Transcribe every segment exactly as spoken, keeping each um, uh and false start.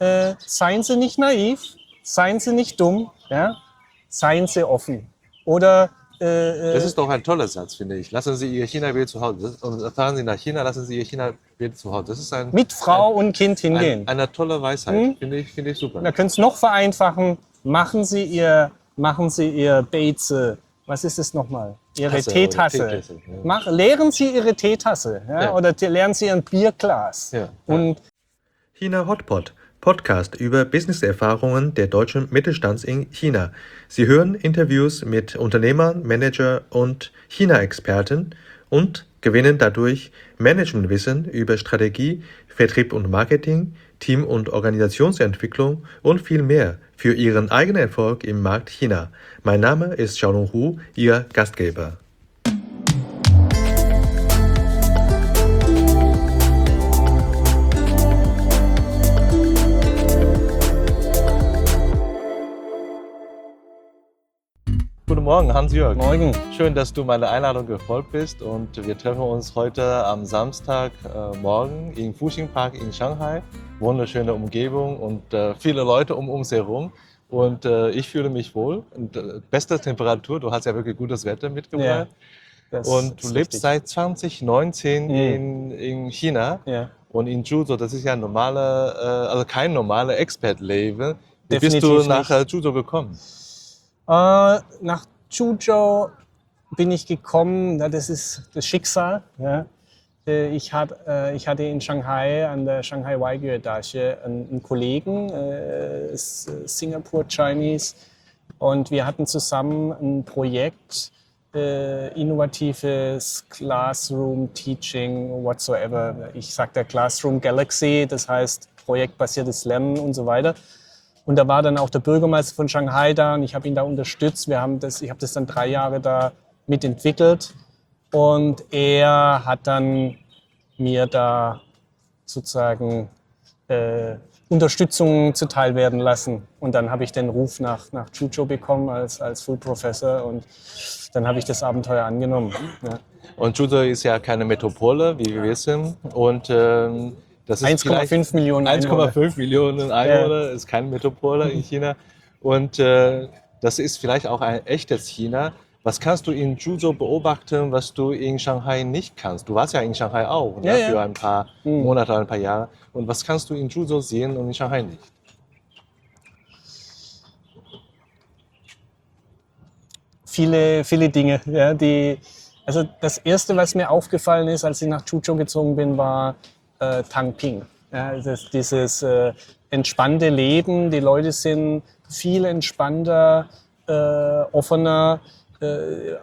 äh, seien Sie nicht naiv, seien Sie nicht dumm, ja? Seien Sie offen. Oder äh, Das ist doch ein toller Satz, finde ich. Lassen Sie Ihr China-Bild zu Hause. Und fahren Sie nach China, lassen Sie Ihr China-Bild zu Hause. Das ist ein, mit Frau ein, und Kind hingehen. ein, eine tolle Weisheit. Hm? Finde ich, finde ich super. Da können Sie es noch vereinfachen. Machen Sie Ihr, machen Sie Ihr Beize. Was ist es nochmal? Ihre Tasse oder Teetasse. Teetasse, ja. Mach, leeren Sie Ihre Teetasse, ja? Ja. Oder te- leeren Sie Ihr Bierglas. Ja. Und China Hotpot, Podcast über Businesserfahrungen der deutschen Mittelstands in China. Sie hören Interviews mit Unternehmern, Manager und China-Experten und gewinnen dadurch Managementwissen über Strategie, Vertrieb und Marketing, Team- und Organisationsentwicklung und viel mehr für ihren eigenen Erfolg im Markt China. Mein Name ist Xiaolong Hu, Ihr Gastgeber. Guten Morgen, Hans-Jörg. morgen. Schön, dass du meiner Einladung gefolgt bist und wir treffen uns heute am Samstagmorgen äh, morgen im Fuxing Park in Shanghai. Wunderschöne Umgebung und äh, viele Leute um uns herum und äh, ich fühle mich wohl. Und, äh, beste Temperatur, du hast ja wirklich gutes Wetter mitgebracht. Das Und du ist lebst richtig. seit zwanzig neunzehn Mhm. in, in China Ja. und in Zhuzhou, das ist ja ein normale, äh, also kein normales Expat-Leben. Wie bist Definitiv du nach nicht. äh, Zhuzhou gekommen? Äh, nach Zhuzhou bin ich gekommen, na, das ist das Schicksal. Ja. Äh, Ich, hat, äh, ich hatte in Shanghai, an der Shanghai Weiguo Dache, einen, einen Kollegen, äh, ist, äh, Singapore Chinese, und wir hatten zusammen ein Projekt, äh, innovatives Classroom Teaching whatsoever. Ich sage der Classroom Galaxy, das heißt projektbasiertes Lernen und so weiter. Und da war dann auch der Bürgermeister von Shanghai da und ich habe ihn da unterstützt. Wir haben das, ich habe das dann drei Jahre da mitentwickelt und er hat dann mir da sozusagen äh, Unterstützung zuteil werden lassen. Und dann habe ich den Ruf nach, nach Zhuzhou bekommen als, als Full Professor und dann habe ich das Abenteuer angenommen. Ja. Und Zhuzhou ist ja keine Metropole, wie wir wissen. Und ähm, das ist eins Komma fünf Millionen eins Komma Einwohner. fünf Millionen Einwohner, ist keine Metropole in China. Und äh, das ist vielleicht auch ein echtes China. Was kannst du in Zhuzhou beobachten, was du in Shanghai nicht kannst? Du warst ja in Shanghai auch, Ja, ne? ja. Für ein paar Mhm. Monate, ein paar Jahre. Und was kannst du in Zhuzhou sehen und in Shanghai nicht? Viele, viele Dinge. Ja, die, also das Erste, was mir aufgefallen ist, als ich nach Zhuzhou gezogen bin, war äh, Tangping. Ja, das, dieses äh, entspannte Leben. Die Leute sind viel entspannter, äh, offener, äh,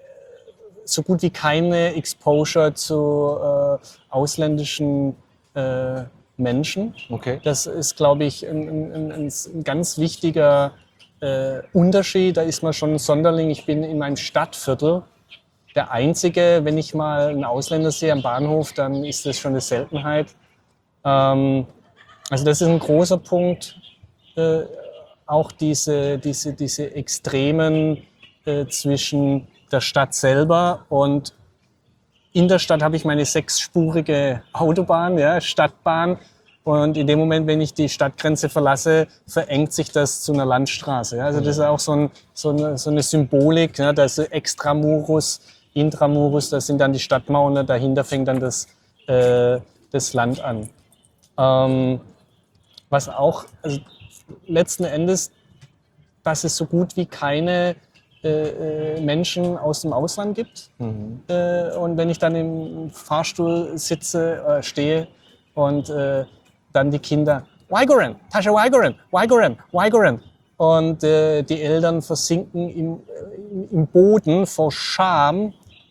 so gut wie keine Exposure zu äh, ausländischen äh, Menschen. Okay. Das ist, glaube ich, ein, ein, ein, ein ganz wichtiger äh, Unterschied. Da ist man schon ein Sonderling. Ich bin in meinem Stadtviertel der Einzige. Wenn ich mal einen Ausländer sehe am Bahnhof, dann ist das schon eine Seltenheit. Ähm, also das ist ein großer Punkt. Äh, auch diese, diese, diese Extremen äh, zwischen der Stadt selber und in der Stadt habe ich meine sechsspurige Autobahn, ja, Stadtbahn. Und in dem Moment, wenn ich die Stadtgrenze verlasse, verengt sich das zu einer Landstraße. Ja. Also das ist auch so, ein, so, eine, so eine Symbolik. Ja. Da ist Extramurus, Intramurus, das sind dann die Stadtmauern, und dahinter fängt dann das, äh, das Land an. Ähm, was auch, also letzten Endes, dass es so gut wie keine äh, Menschen aus dem Ausland gibt. Mhm. Äh, und wenn ich dann im Fahrstuhl sitze, äh, stehe und äh, dann die Kinder, Uiguren, Tasche Uiguren, Uiguren, Uiguren. Und äh, die Eltern versinken im, im, im Boden vor Scham.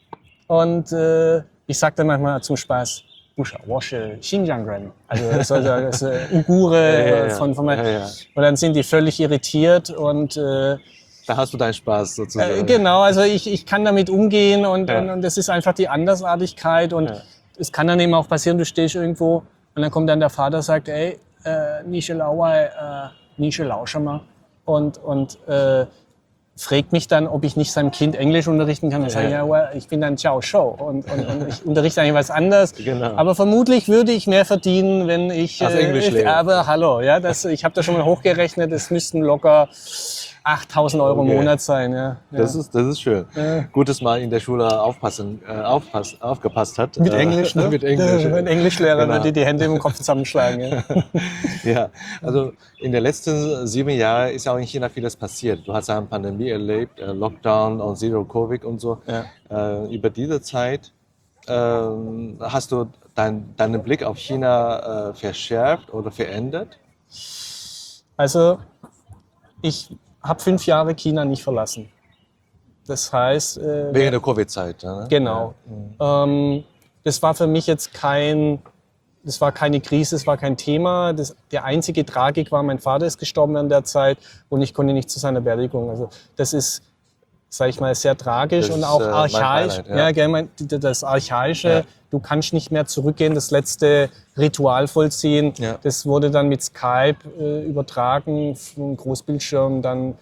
Und äh, ich sage dann manchmal zum Spaß, Busha, Wasche, Xinjiang-Ren. Also, also, also Uigure Ja, ja, ja. von, von Ja, ja. Und dann sind die völlig irritiert und äh, Da hast du deinen Spaß sozusagen. äh, genau, also ich, ich kann damit umgehen und, Ja. und, und das ist einfach die Andersartigkeit und Ja. es kann dann eben auch passieren, du stehst irgendwo und dann kommt dann der Vater und sagt, ey, äh, Nische Lauai, äh, Nische Lauschama und, und äh, fragt mich dann, ob ich nicht seinem Kind Englisch unterrichten kann. Ich sage, Ja. ja, well, ich bin dann Jiao Shou und, und, und ich unterrichte eigentlich was anderes. Genau. Aber vermutlich würde ich mehr verdienen, wenn ich... Als äh, Englischlehrer. Aber hallo, ja, das, ich habe da schon mal hochgerechnet, es müssten locker achttausend Euro im Okay. Monat sein. Ja, ja. Das ist, das ist schön. Ja. Gut, dass man in der Schule aufpassen, äh, aufpass, aufgepasst hat. Mit Äh, Englisch, ne? mit Englisch. Ja, ein Englischlehrer Genau. würde die Hände im Kopf zusammenschlagen. Ja. Ja, also in den letzten sieben Jahren ist ja auch in China vieles passiert. Du hast eine Pandemie erlebt, äh, Lockdown und Zero Covid und so. Ja. Äh, über diese Zeit ähm, hast du dein, deinen Blick auf China äh, verschärft oder verändert? Also ich habe fünf Jahre China nicht verlassen. Das heißt... Äh, Wegen der Covid-Zeit. Ne? Genau. Ähm, das war für mich jetzt kein, das war keine Krise, das war kein Thema. Das, der einzige Tragik war, mein Vater ist gestorben in der Zeit und ich konnte nicht zu seiner Beerdigung. Also das ist, sage ich mal, sehr tragisch Das und ist, auch äh, mein archaisch. Beileid, ja. Ja, gell, mein, das Archaische, Ja. du kannst nicht mehr zurückgehen, das letzte Ritual vollziehen. Ja. Das wurde dann mit Skype äh, übertragen, vom Großbildschirm dann.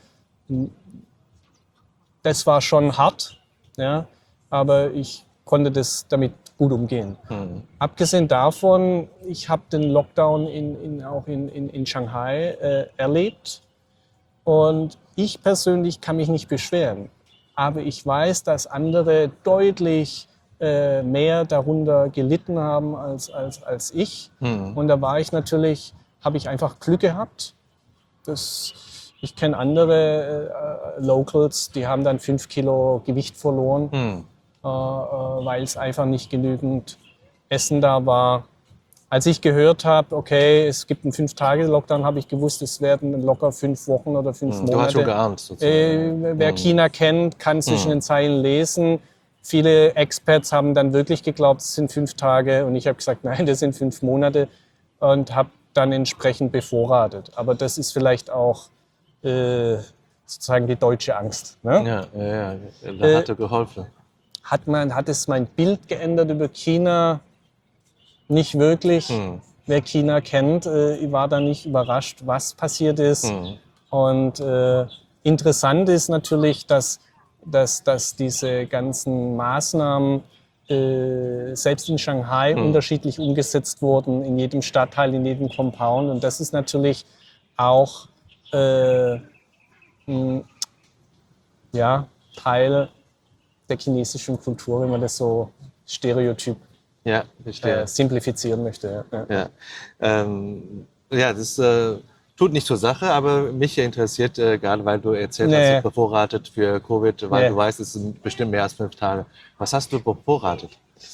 Das war schon hart, ja, aber ich konnte das damit gut umgehen. Mhm. Abgesehen davon, ich habe den Lockdown in, in, auch in, in, in Shanghai äh, erlebt und ich persönlich kann mich nicht beschweren. Aber ich weiß, dass andere deutlich äh, mehr darunter gelitten haben als, als, als ich. Mhm. Und da war ich natürlich, habe ich einfach Glück gehabt. Das, ich kenne andere äh, Locals, die haben dann fünf Kilo Gewicht verloren, Mhm. äh, äh, weil es einfach nicht genügend Essen da war. Als ich gehört habe, okay, es gibt einen Fünf-Tage-Lockdown, habe ich gewusst, es werden locker fünf Wochen oder fünf Du hast schon Monate. geahnt, sozusagen. Äh, wer Mhm. China kennt, kann zwischen Mhm. den Zeilen lesen. Viele Experts haben dann wirklich geglaubt, es sind fünf Tage. Und ich habe gesagt, nein, das sind fünf Monate. Und habe dann entsprechend bevorratet. Aber das ist vielleicht auch äh, sozusagen die deutsche Angst. Ne? Ja, ja, ja. Da Äh, hat er geholfen. Hat, man, hat es mein Bild geändert über China? Nicht wirklich. Mhm. Wer China kennt, äh, ich war da nicht überrascht, was passiert ist. Mhm. Und äh, interessant ist natürlich, dass, dass, dass diese ganzen Maßnahmen äh, selbst in Shanghai Mhm. unterschiedlich umgesetzt wurden, in jedem Stadtteil, in jedem Compound. Und das ist natürlich auch äh, mh, ja, Teil der chinesischen Kultur, wenn man das so stereotyp Ja, verstehe. äh, simplifizieren möchte. Ja. Ja. Ja, ähm, ja das äh, tut nicht zur Sache, aber mich interessiert, äh, gerade weil du erzählt Nee. hast, bevorratet für Covid, weil Nee. du weißt, es sind bestimmt mehr als fünf Tage. Was hast du bevorratet?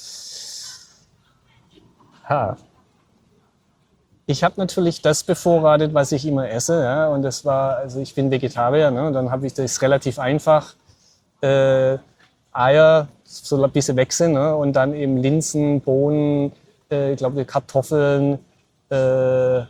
Ha. Ich habe natürlich das bevorratet, was ich immer esse. Ja? Und das war, also ich bin Vegetarier, ne? Und dann habe ich das relativ einfach. Äh, Eier, so ein bisschen weg sind, ne? Und dann eben Linsen, Bohnen, äh, ich glaube Kartoffeln, äh,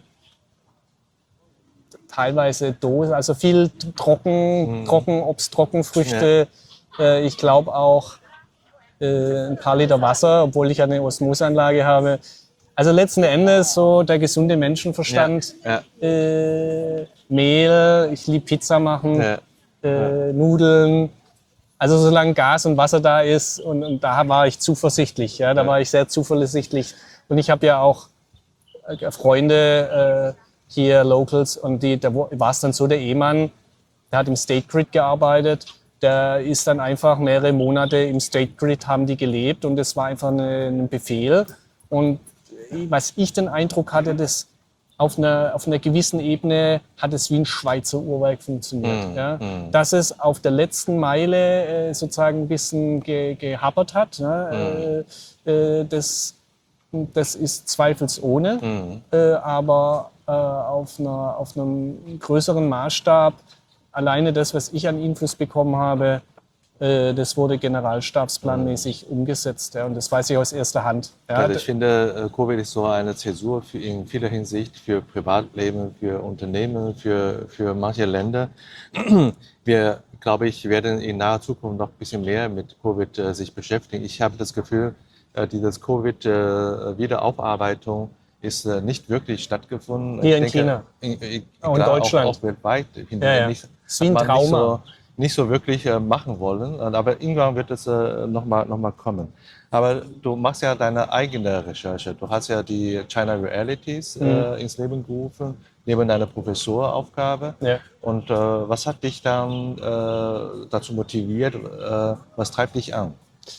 teilweise Dose, also viel trocken, Mhm. Trockenobst, Trockenfrüchte. Äh, ich glaube auch äh, ein paar Liter Wasser, obwohl ich eine Osmoseanlage habe. Also letzten Endes so der gesunde Menschenverstand. Ja, Äh, Mehl, ich liebe Pizza machen, ja, äh, Nudeln. Also solange Gas und Wasser da ist, und, und da war ich zuversichtlich, ja, da Ja. war ich sehr zuversichtlich. Und ich habe ja auch äh, Freunde äh, hier, Locals, und die, da war es dann so, der Ehemann, der hat im State Grid gearbeitet, der ist dann einfach mehrere Monate im State Grid, haben die gelebt, und das war einfach eine, ein Befehl. Und was ich den Eindruck hatte, dass auf einer, auf einer gewissen Ebene hat es wie ein Schweizer Uhrwerk funktioniert. Mm, Ja? mm. Dass es auf der letzten Meile äh, sozusagen ein bisschen ge, gehappert hat, ne? äh, äh, das, das ist zweifelsohne. Mhm. Äh, aber äh, auf, einer, auf einem größeren Maßstab, alleine das, was ich an Infos bekommen habe, äh, das wurde generalstabsplanmäßig umgesetzt. Ja, und das weiß ich aus erster Hand. Ja, Also ich finde, äh, Covid ist so eine Zäsur für in vieler Hinsicht für Privatleben, für Unternehmen, für, für manche Länder. Wir, glaube ich, werden in naher Zukunft noch ein bisschen mehr mit Covid äh, sich beschäftigen. Ich habe das Gefühl, äh, dieses Covid-Wiederaufarbeitung ist äh, nicht wirklich stattgefunden. Hier ich in China. In, in, Auch in klar, Deutschland. Auch, auch weltweit. Ich finde, Ja, ja. Nicht, Es ist wie ein hat man nicht Trauma. So, nicht so wirklich äh, machen wollen, aber irgendwann wird es äh, nochmal noch mal kommen. Aber du machst ja deine eigene Recherche. Du hast ja die China Realities äh, Mhm. ins Leben gerufen, neben deiner Professoraufgabe. Ja. Und äh, was hat dich dann äh, dazu motiviert? Äh, was treibt dich an?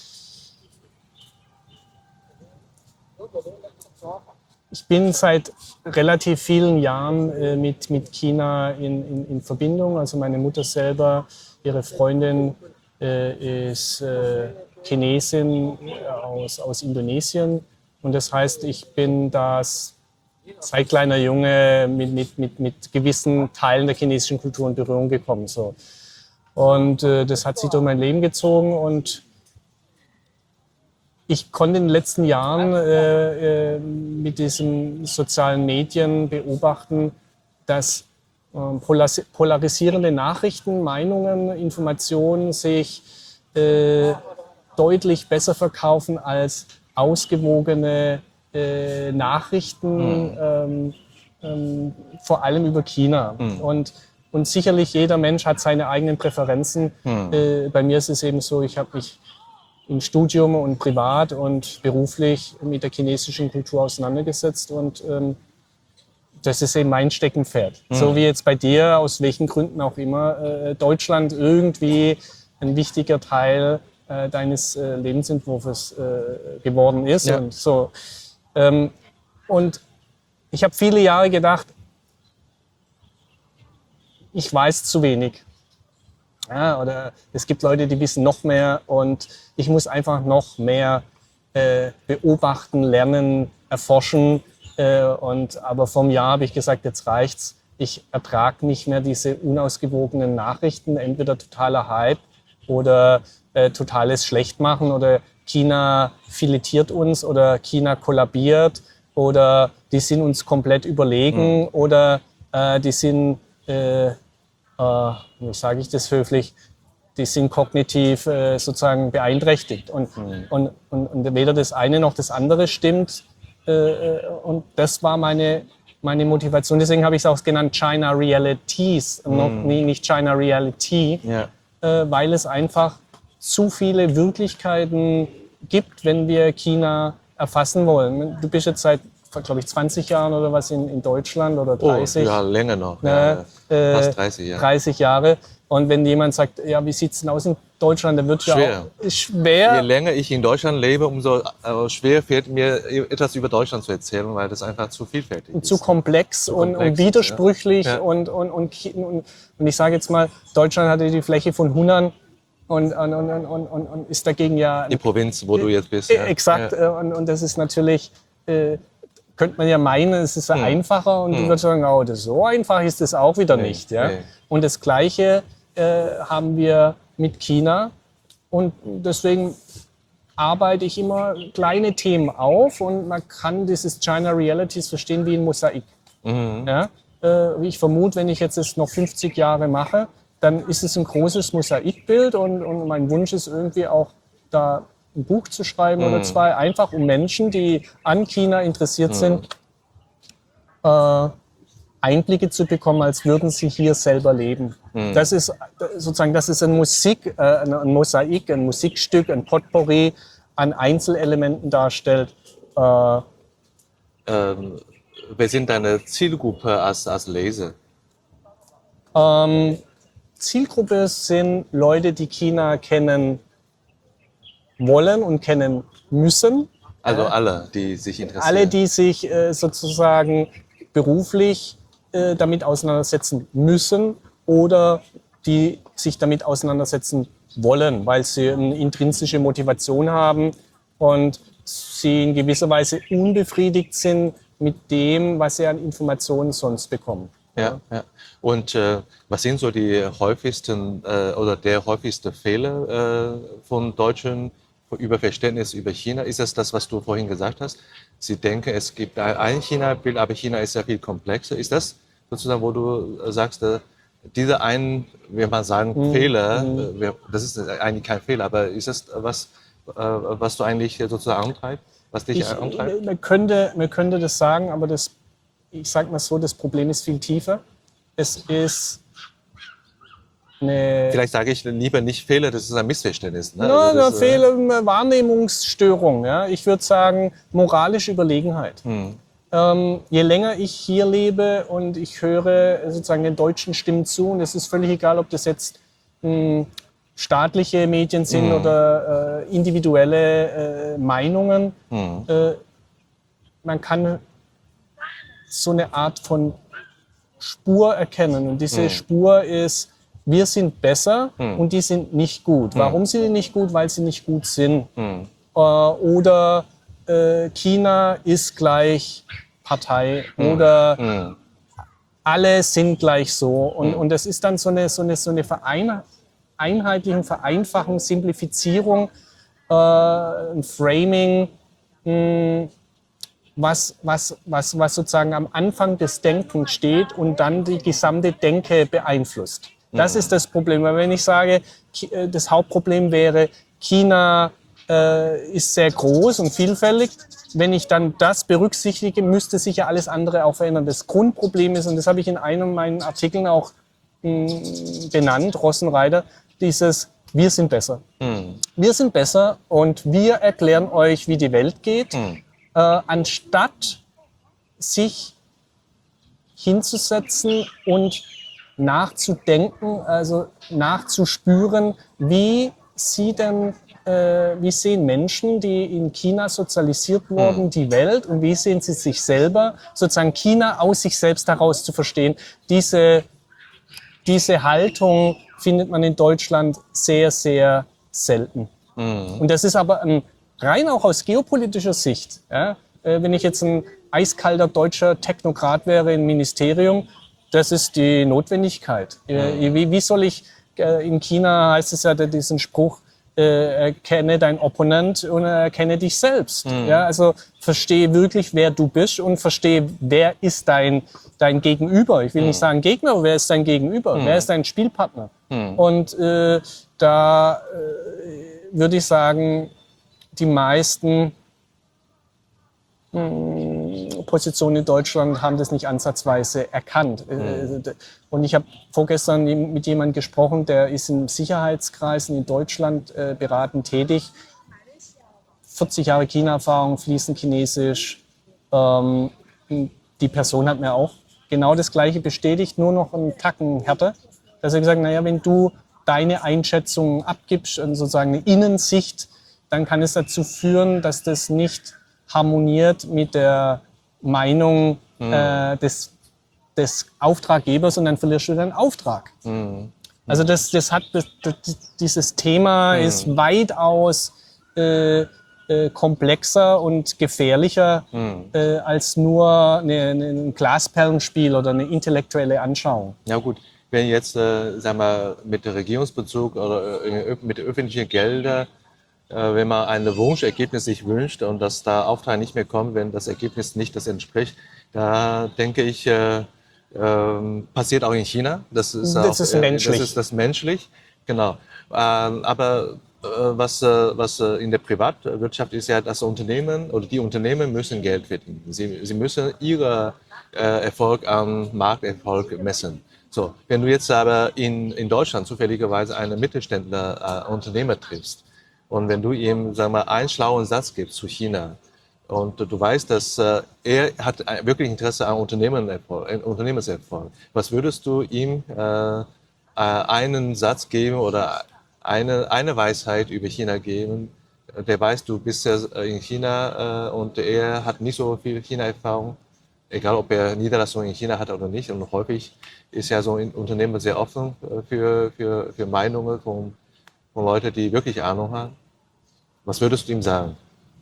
Ich bin seit relativ vielen Jahren äh, mit, mit China in, in, in Verbindung. Also meine Mutter selber, ihre Freundin äh, ist äh, Chinesin aus, aus Indonesien. Und das heißt, ich bin das seit kleiner Junge mit, mit, mit, mit gewissen Teilen der chinesischen Kultur in Berührung gekommen. So. Und äh, das hat sich durch mein Leben gezogen und ich konnte in den letzten Jahren äh, äh, mit diesen sozialen Medien beobachten, dass äh, polarisierende Nachrichten, Meinungen, Informationen sich äh, deutlich besser verkaufen als ausgewogene äh, Nachrichten, mhm. ähm, ähm, vor allem über China. Mhm. Und, und sicherlich jeder Mensch hat seine eigenen Präferenzen. Mhm. Äh, bei mir ist es eben so, ich habe mich im Studium und privat und beruflich mit der chinesischen Kultur auseinandergesetzt und ähm, das ist eben mein Steckenpferd. Mhm. So wie jetzt bei dir, aus welchen Gründen auch immer, äh, Deutschland irgendwie ein wichtiger Teil äh, deines äh, Lebensentwurfs äh, geworden ist. Ja. Und, so. ähm, und ich habe viele Jahre gedacht, ich weiß zu wenig. Ja, oder es gibt Leute, die wissen noch mehr und ich muss einfach noch mehr äh, beobachten, lernen, erforschen. Äh, und, aber vom Jahr habe ich gesagt, jetzt reicht's. Ich ertrage nicht mehr diese unausgewogenen Nachrichten, entweder totaler Hype oder äh, totales Schlechtmachen oder China filetiert uns oder China kollabiert oder die sind uns komplett überlegen mhm. oder äh, die sind... Äh, wie sage ich das höflich, die sind kognitiv äh, sozusagen beeinträchtigt. Und, mhm. und, und, und weder das eine noch das andere stimmt. Äh, und das war meine, meine Motivation. Deswegen habe ich es auch genannt China Realities, mhm. noch, nee, nicht China Reality, ja. äh, weil es einfach zu viele Wirklichkeiten gibt, wenn wir China erfassen wollen. Du bist jetzt seit glaube ich, zwanzig Jahren oder was in, in Deutschland oder dreißig. Oh, ja, länger noch. Ne, ja, äh, fast dreißig Jahre. dreißig Jahre. Und wenn jemand sagt, ja, wie sieht es denn aus in Deutschland, dann wird schwer. ja auch schwer. Je länger ich in Deutschland lebe, umso äh, schwer fällt mir etwas über Deutschland zu erzählen, weil das einfach zu vielfältig ist. Zu komplex, zu komplex und, und widersprüchlich. Ja. Und, und, und, und, und ich sage jetzt mal, Deutschland hatte die Fläche von Hunan. Und, und, und, und, und, und ist dagegen ja... Die Provinz, wo du jetzt bist. Äh, ja. Exakt. Ja. Und, und das ist natürlich... Äh, könnte man ja meinen, es ist ja hm. einfacher und hm. du würdest sagen, oh, das so einfach ist es auch wieder nee, nicht. Ja? Nee. Und das Gleiche äh, haben wir mit China und deswegen arbeite ich immer kleine Themen auf und man kann dieses China Realities verstehen wie ein Mosaik. Mhm. Ja? Äh, ich vermute, wenn ich jetzt das noch fünfzig Jahre mache, dann ist es ein großes Mosaikbild und, und mein Wunsch ist irgendwie auch da ein Buch zu schreiben mm. oder zwei, einfach um Menschen, die an China interessiert mm. sind, äh, Einblicke zu bekommen, als würden sie hier selber leben. Mm. Das ist sozusagen, das ist ein Musik, äh, ein Mosaik, ein Musikstück, ein Potpourri an Einzelelementen darstellt. Äh, ähm, wer sind deine Zielgruppe als, als Leser? Ähm, Zielgruppe sind Leute, die China kennen wollen und kennen müssen. Also alle, die sich interessieren. Alle, die sich äh, sozusagen beruflich äh, damit auseinandersetzen müssen oder die sich damit auseinandersetzen wollen, weil sie eine intrinsische Motivation haben und sie in gewisser Weise unbefriedigt sind mit dem, was sie an Informationen sonst bekommen. Ja, ja. Und äh, was sind so die häufigsten äh, oder der häufigste Fehler äh, von Deutschen über Verständnis über China? Ist das das, was du vorhin gesagt hast? Sie denken, es gibt ein China-Bild, aber China ist ja viel komplexer. Ist das sozusagen, wo du sagst, dieser ein, wie man sagen, mhm. Fehler, mhm. das ist eigentlich kein Fehler, aber ist das was, was du eigentlich sozusagen antreibst? Was dich ich, antreibt? Man könnte, man könnte das sagen, aber das, ich sag mal so, das Problem ist viel tiefer. Es ist eine Vielleicht sage ich lieber nicht Fehler, das ist ein Missverständnis. Ne? na, Also eine das, äh, Fehler, eine Wahrnehmungsstörung. Ja? Ich würde sagen, moralische Überlegenheit. hm, Ähm, je länger ich hier lebe und ich höre sozusagen den deutschen Stimmen zu, und es ist völlig egal, ob das jetzt mh, staatliche Medien sind Mhm. oder äh, individuelle äh, Meinungen, hm, äh, man kann so eine Art von Spur erkennen. Und diese Mhm. Spur ist, wir sind besser Mhm. und die sind nicht gut. Warum sind die nicht gut? Weil sie nicht gut sind. hm, Äh, oder äh, China ist gleich Partei oder hm, alle sind gleich so. Und, Mhm. und das ist dann so eine, so eine, so eine Verein Einheitlichung, Vereinfachung, Simplifizierung, äh, ein Framing, mh, was, was, was, was sozusagen am Anfang des Denkens steht und dann die gesamte Denke beeinflusst. Das ist das Problem. Weil wenn ich sage, Ki- äh, das Hauptproblem wäre, China äh, ist sehr groß und vielfältig, wenn ich dann das berücksichtige, müsste sich ja alles andere auch verändern. Das Grundproblem ist, und das habe ich in einem meiner Artikeln auch mh, benannt, Rossenreiter, dieses wir sind besser. hm, Wir sind besser und wir erklären euch, wie die Welt geht, hm, äh, anstatt sich hinzusetzen und nachzudenken, also nachzuspüren, wie sie denn, äh, wie sehen Menschen, die in China sozialisiert wurden, die Welt und wie sehen sie sich selber, sozusagen China aus sich selbst heraus zu verstehen. Diese, diese Haltung findet man in Deutschland sehr, sehr selten. hm, Und das ist aber ähm, rein auch aus geopolitischer Sicht. Ja? Äh, wenn ich jetzt ein eiskalter deutscher Technokrat wäre im Ministerium, das ist die Notwendigkeit. Äh, wie, wie soll ich, äh, in China heißt es ja diesen Spruch, äh, erkenne dein Opponent und erkenne dich selbst. Ja? Also verstehe wirklich, wer du bist und verstehe, wer ist dein, dein Gegenüber. Ich will nicht sagen Gegner, aber wer ist dein Gegenüber? Wer ist dein Spielpartner? Und äh, da äh, würde ich sagen, die meisten mh, Positionen in Deutschland haben das nicht ansatzweise erkannt. Mhm. Und ich habe vorgestern mit jemandem gesprochen, der ist in Sicherheitskreisen in Deutschland äh, beratend tätig. vierzig Jahre China-Erfahrung, fließend Chinesisch. Ähm, die Person hat mir auch genau das Gleiche bestätigt, nur noch einen Tacken härter. Dass er gesagt hat, naja, wenn du deine Einschätzung abgibst und sozusagen eine Innensicht, dann kann es dazu führen, dass das nicht harmoniert mit der Meinung Mhm. äh, des, des Auftraggebers und dann verlierst du deinen Auftrag. hm, Also das, das hat, das, das, dieses Thema Mhm. ist weitaus äh, äh, komplexer und gefährlicher hm. äh, als nur eine, eine, ein Glasperlenspiel oder eine intellektuelle Anschauung. Ja gut, wenn jetzt, äh, sagen wir, mit Regierungsbezug oder äh, mit öffentlichen Geldern, äh, wenn man ein Wunschergebnis sich wünscht und dass da Auftrag nicht mehr kommt, wenn das Ergebnis nicht das entspricht, da denke ich, äh, ähm, passiert auch in China. Das ist, Das auch, ist äh, menschlich. Das ist das menschlich, genau. Ähm, aber äh, was, äh, was äh, in der Privatwirtschaft ist ja, das Unternehmen oder die Unternehmen müssen Geld verdienen. Sie, sie müssen ihren äh, Erfolg am Markterfolg messen. So, wenn du jetzt aber in, in Deutschland zufälligerweise einen Mittelständler, äh, Unternehmer triffst und wenn du ihm, sagen wir, einen schlauen Satz gibst zu China und du weißt, dass äh, er hat ein- wirklich Interesse an Unternehmenserfolg, äh, Unternehmenserfolg, was würdest du ihm äh, äh, einen Satz geben oder eine, eine Weisheit über China geben? Der weiß, du bist ja in China äh, und er hat nicht so viel China-Erfahrung. Egal, ob er Niederlassungen in China hat oder nicht. Und häufig ist ja so ein Unternehmen sehr offen äh, für, für, für Meinungen von, von Leuten, die wirklich Ahnung haben. Was würdest du ihm sagen?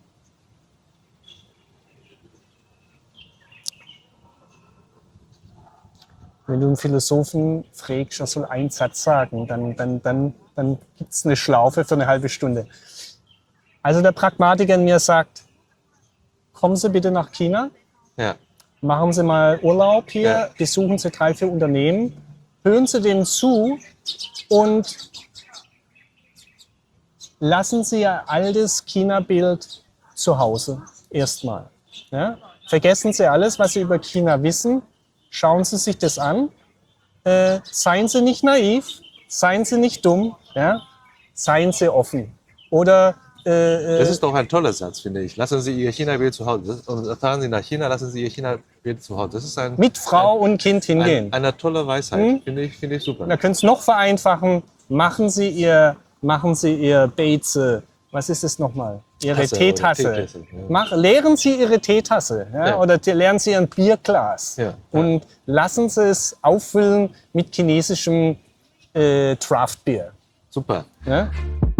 Wenn du einen Philosophen fragst, er soll einen Satz sagen, dann, dann, dann, dann gibt es eine Schlaufe für eine halbe Stunde. Also der Pragmatiker in mir sagt, kommen Sie bitte nach China, Ja, machen Sie mal Urlaub hier, Ja. besuchen Sie drei, vier Unternehmen, hören Sie denen zu und lassen Sie Ihr altes China-Bild zu Hause erstmal. Ja? Vergessen Sie alles, was Sie über China wissen, schauen Sie sich das an, äh, seien Sie nicht naiv, seien Sie nicht dumm, ja? Seien Sie offen. Oder äh, Das ist doch ein toller Satz, finde ich. Lassen Sie Ihr China-Bild zu Hause. Das, und fahren Sie nach China, lassen Sie Ihr China-Bild zu Hause. Das ist ein, mit Frau und Kind hingehen. ein, eine tolle Weisheit. Hm? Finde ich, finde ich super. Da können Sie es noch vereinfachen. Machen Sie Ihr, machen Sie Ihr Beize. Was ist es nochmal? Ihre Tasse oder Teetasse. Teetasse, ja. Mach, leeren Sie Ihre Teetasse, ja? Ja. Oder te- leeren Sie Ihren Bierglas. Ja, ja. Und lassen Sie es auffüllen mit chinesischem äh, Draftbier. Super. Ja?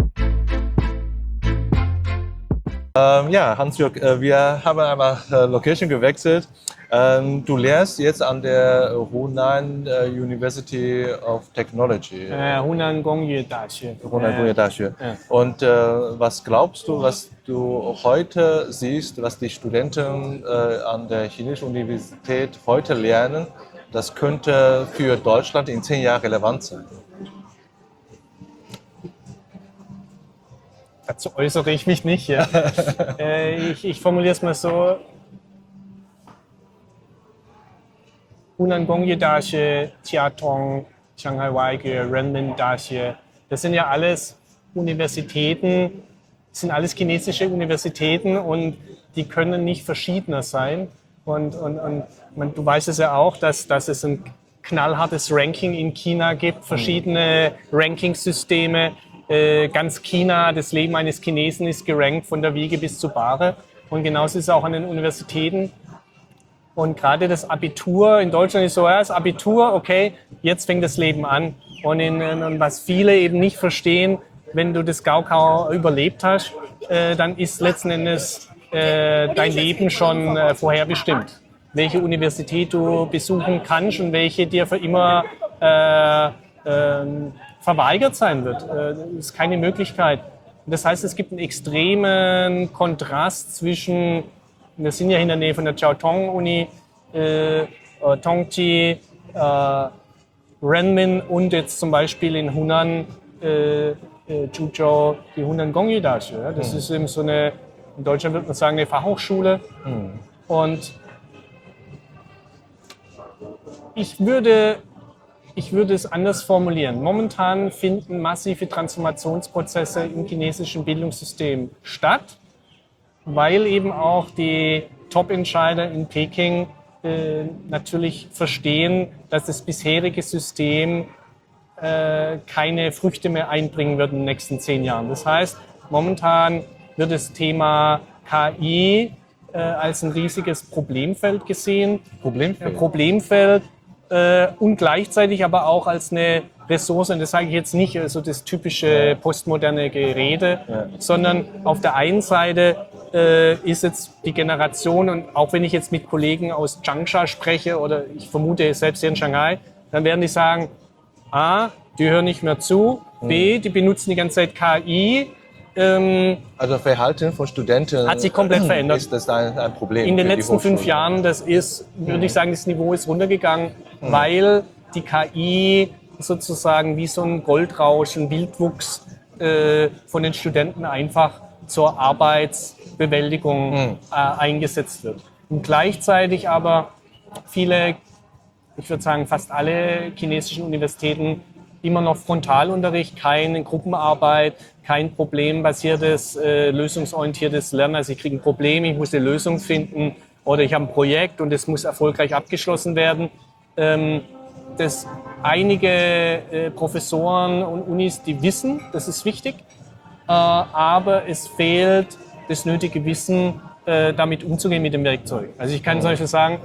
Ähm, ja, Hans-Jörg, äh, wir haben einmal äh, Location gewechselt. Ähm, du lehrst jetzt an der Hunan äh, University of Technology. Äh, Hunan Gongyue Daxue. Hunan Gongyue Daxue. Ja. Und äh, was glaubst du, was du heute siehst, was die Studenten äh, an der Chinesischen Universität heute lernen, das könnte für Deutschland in zehn Jahren relevant sein? Dazu äußere ich mich nicht. Ja. äh, ich ich formuliere es mal so. Hunan Gongyue Daxue, Jiatong, Shanghai Weige, Renmin Daxue, das sind ja alles Universitäten, das sind alles chinesische Universitäten und die können nicht verschiedener sein. Und, und, und man, du weißt es ja auch, dass, dass es ein knallhartes Ranking in China gibt, verschiedene Rankingsysteme. Äh, ganz China, das Leben eines Chinesen ist gerankt von der Wiege bis zur Bahre. Und genauso ist es auch an den Universitäten. Und gerade das Abitur in Deutschland ist so, ja, das Abitur, okay, jetzt fängt das Leben an. Und, in, und was viele eben nicht verstehen, wenn du das Gaokao überlebt hast, äh, dann ist letzten Endes äh, dein Leben schon äh, vorherbestimmt. Welche Universität du besuchen kannst und welche dir für immer äh, äh, verweigert sein wird. Äh, das ist keine Möglichkeit. Das heißt, es gibt einen extremen Kontrast zwischen, wir sind ja in der Nähe von der Jiaotong-Uni, äh, äh, Tongji, äh, Renmin und jetzt zum Beispiel in Hunan, äh, äh, Zhuzhou, die Hunan Gongyue Daxue. Ja? Das mhm. ist eben so eine, in Deutschland würde man sagen, eine Fachhochschule. Mhm. Und ich würde, ich würde es anders formulieren. Momentan finden massive Transformationsprozesse im chinesischen Bildungssystem statt, weil eben auch die Top-Entscheider in Peking äh, natürlich verstehen, dass das bisherige System äh, keine Früchte mehr einbringen wird in den nächsten zehn Jahren. Das heißt, momentan wird das Thema K I äh, als ein riesiges Problemfeld gesehen. Problemfeld? Äh, Problemfeld äh, und gleichzeitig aber auch als eine Ressource, und das sage ich jetzt nicht so also das typische postmoderne Gerede, ja. sondern auf der einen Seite äh, ist jetzt die Generation, und auch wenn ich jetzt mit Kollegen aus Changsha spreche oder ich vermute selbst hier in Shanghai, dann werden die sagen, A, die hören nicht mehr zu, B, die benutzen die ganze Zeit K I. Ähm, also Verhalten von Studenten hat sich komplett verändert. Ist das ein, ein Problem? In den letzten fünf Jahren, das ist, würde ich sagen, das Niveau ist runtergegangen, mhm. weil die K I sozusagen wie so ein Goldrausch, ein Wildwuchs äh, von den Studenten einfach zur Arbeitsbewältigung mhm. äh, eingesetzt wird. Und gleichzeitig aber viele, ich würde sagen fast alle chinesischen Universitäten immer noch Frontalunterricht, keine Gruppenarbeit, kein problembasiertes, äh, lösungsorientiertes Lernen. Also ich kriege ein Problem, ich muss eine Lösung finden oder ich habe ein Projekt und es muss erfolgreich abgeschlossen werden. Ähm, das einige äh, Professoren und Unis, die wissen, das ist wichtig, äh, aber es fehlt das nötige Wissen, äh, damit umzugehen mit dem Werkzeug. Also ich kann zum Beispiel sagen,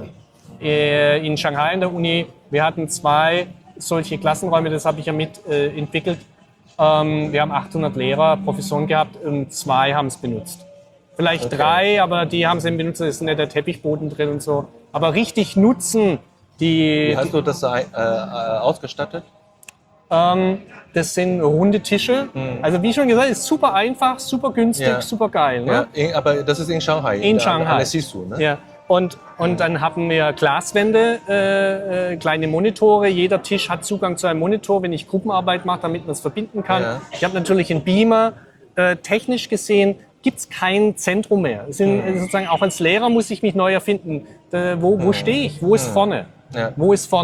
äh, in Shanghai in der Uni, wir hatten zwei solche Klassenräume, das habe ich ja mit äh, entwickelt. Ähm, wir haben achthundert Lehrer, Professoren gehabt und zwei haben es benutzt. Vielleicht okay. drei, aber die haben es eben benutzt, da ist nicht der Teppichboden drin und so. Aber richtig nutzen, die... Wie hast du das äh, äh, ausgestattet? Ähm, das sind runde Tische. Mhm. Also wie schon gesagt, ist super einfach, super günstig, ja. super geil. Ne? Ja, in, aber das ist in Shanghai. In, in Shanghai. An der Sisu, ne? Ja. Und, und dann haben wir Glaswände, äh, äh, kleine Monitore. Jeder Tisch hat Zugang zu einem Monitor, wenn ich Gruppenarbeit mache, damit man es verbinden kann. Ja. Ich habe natürlich einen Beamer. Äh, technisch gesehen gibt es kein Zentrum mehr. Es sind, mhm. sozusagen, auch als Lehrer muss ich mich neu erfinden. Äh, wo wo mhm. stehe ich? Wo ist mhm. vorne? Ja. Wo ist vorne?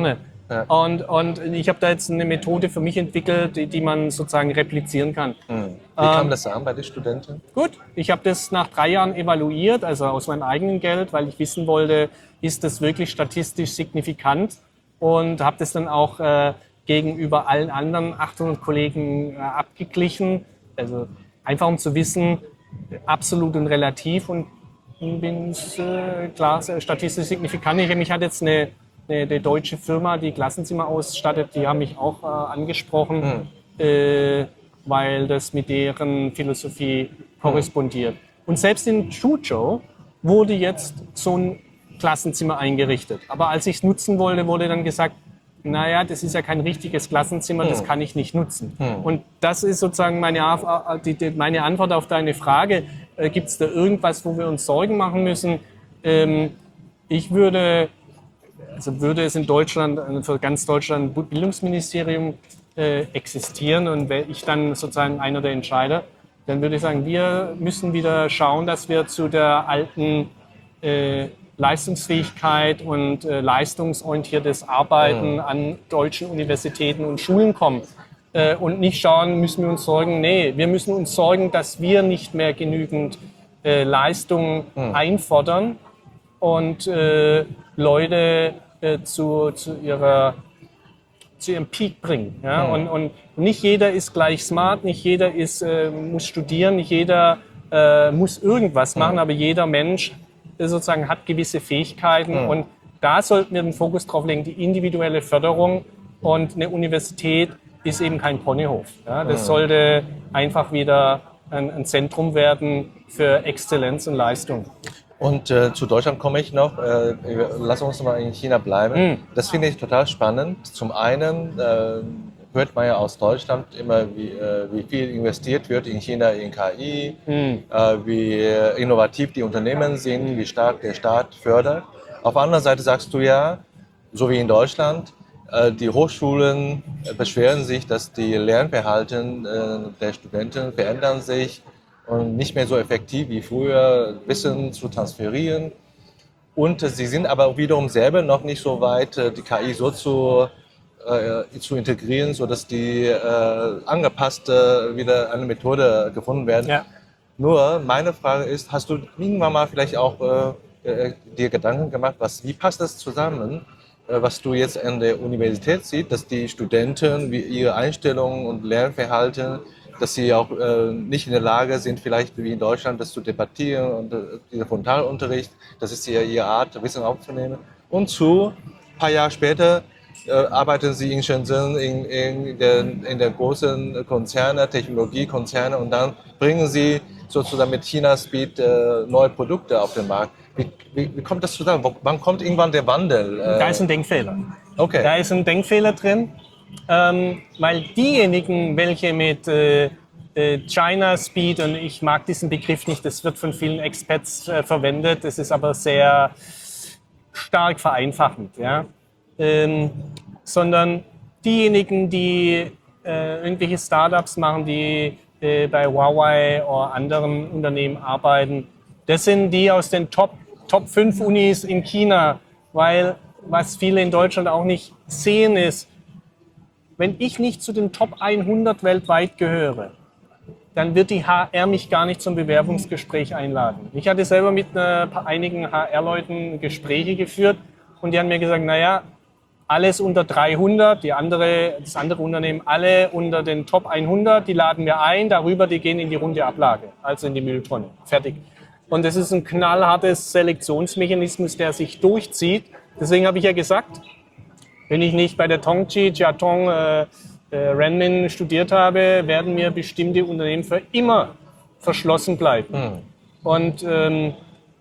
Ja. Und, und ich habe da jetzt eine Methode für mich entwickelt, die, die man sozusagen replizieren kann. Hm. Wie kam das an bei den Studenten? Gut, ich habe das nach drei Jahren evaluiert, also aus meinem eigenen Geld, weil ich wissen wollte, ist das wirklich statistisch signifikant, und habe das dann auch äh, gegenüber allen anderen achthundert Kollegen äh, abgeglichen. Also einfach um zu wissen, absolut und relativ, und bin äh, klar statistisch signifikant. Ich, mich hat jetzt eine, eine, eine deutsche Firma, die Klassenzimmer ausstattet, die haben mich auch äh, angesprochen, Hm. äh, weil das mit deren Philosophie korrespondiert. Und selbst in Suzhou wurde jetzt so ein Klassenzimmer eingerichtet. Aber als ich es nutzen wollte, wurde dann gesagt, naja, das ist ja kein richtiges Klassenzimmer, das kann ich nicht nutzen. Hm. Und das ist sozusagen meine, die, die, meine Antwort auf deine Frage. Äh, Gibt es da irgendwas, wo wir uns Sorgen machen müssen? Ähm, ich würde, also würde es in Deutschland, für ganz Deutschland ein Bildungsministerium äh, existieren, und wäre ich dann sozusagen einer der Entscheider, dann würde ich sagen, wir müssen wieder schauen, dass wir zu der alten äh, Leistungsfähigkeit und äh, leistungsorientiertes Arbeiten Mhm. an deutschen Universitäten und Schulen kommen. Äh, und nicht schauen, müssen wir uns sorgen, nee, wir müssen uns sorgen, dass wir nicht mehr genügend äh, Leistung Mhm. einfordern und äh, Leute äh, zu, zu, ihrer, zu ihrem Peak bringen. Ja? Mhm. Und, und nicht jeder ist gleich smart, nicht jeder ist, äh, muss studieren, nicht jeder äh, muss irgendwas machen, aber jeder Mensch äh, sozusagen hat gewisse Fähigkeiten, Mhm. und da sollten wir den Fokus drauf legen, die individuelle Förderung, und eine Universität ist eben kein Ponyhof. Ja? Das Mhm. sollte einfach wieder ein, ein Zentrum werden für Exzellenz und Leistung. Und äh, zu Deutschland komme ich noch. Äh, lass uns mal in China bleiben. Mhm. Das finde ich total spannend. Zum einen äh, hört man ja aus Deutschland immer, wie, äh, wie viel investiert wird in China in K I, Mhm. äh, wie innovativ die Unternehmen sind, wie stark der Staat fördert. Auf der anderen Seite sagst du ja, so wie in Deutschland, äh, die Hochschulen äh, beschweren sich, dass die Lernverhalten äh, der Studenten verändern sich und nicht mehr so effektiv wie früher, Wissen zu transferieren. Und äh, sie sind aber wiederum selber noch nicht so weit, äh, die K I so zu, äh, zu integrieren, sodass die äh, angepasste wieder eine Methode gefunden werden. Ja. Nur meine Frage ist, hast du irgendwann mal vielleicht auch äh, äh, dir Gedanken gemacht, was, wie passt das zusammen, äh, was du jetzt an der Universität siehst, dass die Studenten, wie ihre Einstellungen und Lernverhalten, dass sie auch äh, nicht in der Lage sind, vielleicht wie in Deutschland, das zu debattieren und äh, dieser Frontalunterricht, das ist ja ihre Art, Wissen aufzunehmen. Und zu, ein paar Jahre später, äh, arbeiten sie in Shenzhen, in, in, der, in der großen Konzerne, Technologiekonzerne, und dann bringen sie sozusagen mit China-Speed äh, neue Produkte auf den Markt. Wie, wie, wie kommt das zusammen? Wo- Wann kommt irgendwann der Wandel? Äh, Da ist ein Denkfehler. okay. Da ist ein Denkfehler drin, ähm, weil diejenigen, welche mit äh, äh, China Speed, und ich mag diesen Begriff nicht, das wird von vielen Experts äh, verwendet, das ist aber sehr stark vereinfachend, ja? ähm, sondern diejenigen, die äh, irgendwelche Startups machen, die äh, bei Huawei oder anderen Unternehmen arbeiten, das sind die aus den Top, Top fünf Unis in China, weil was viele in Deutschland auch nicht sehen ist, wenn ich nicht zu den Top hundert weltweit gehöre, dann wird die H R mich gar nicht zum Bewerbungsgespräch einladen. Ich hatte selber mit äh, einigen H R-Leuten Gespräche geführt, und die haben mir gesagt, naja, alles unter dreihundert, die andere, das andere Unternehmen, alle unter den Top hundert, die laden wir ein, darüber, die gehen in die runde Ablage, also in die Mülltonne. Fertig. Und das ist ein knallhartes Selektionsmechanismus, der sich durchzieht. Deswegen habe ich ja gesagt, wenn ich nicht bei der Tongji Jiatong äh, äh, Renmin studiert habe, werden mir bestimmte Unternehmen für immer verschlossen bleiben. Hm. Und ähm,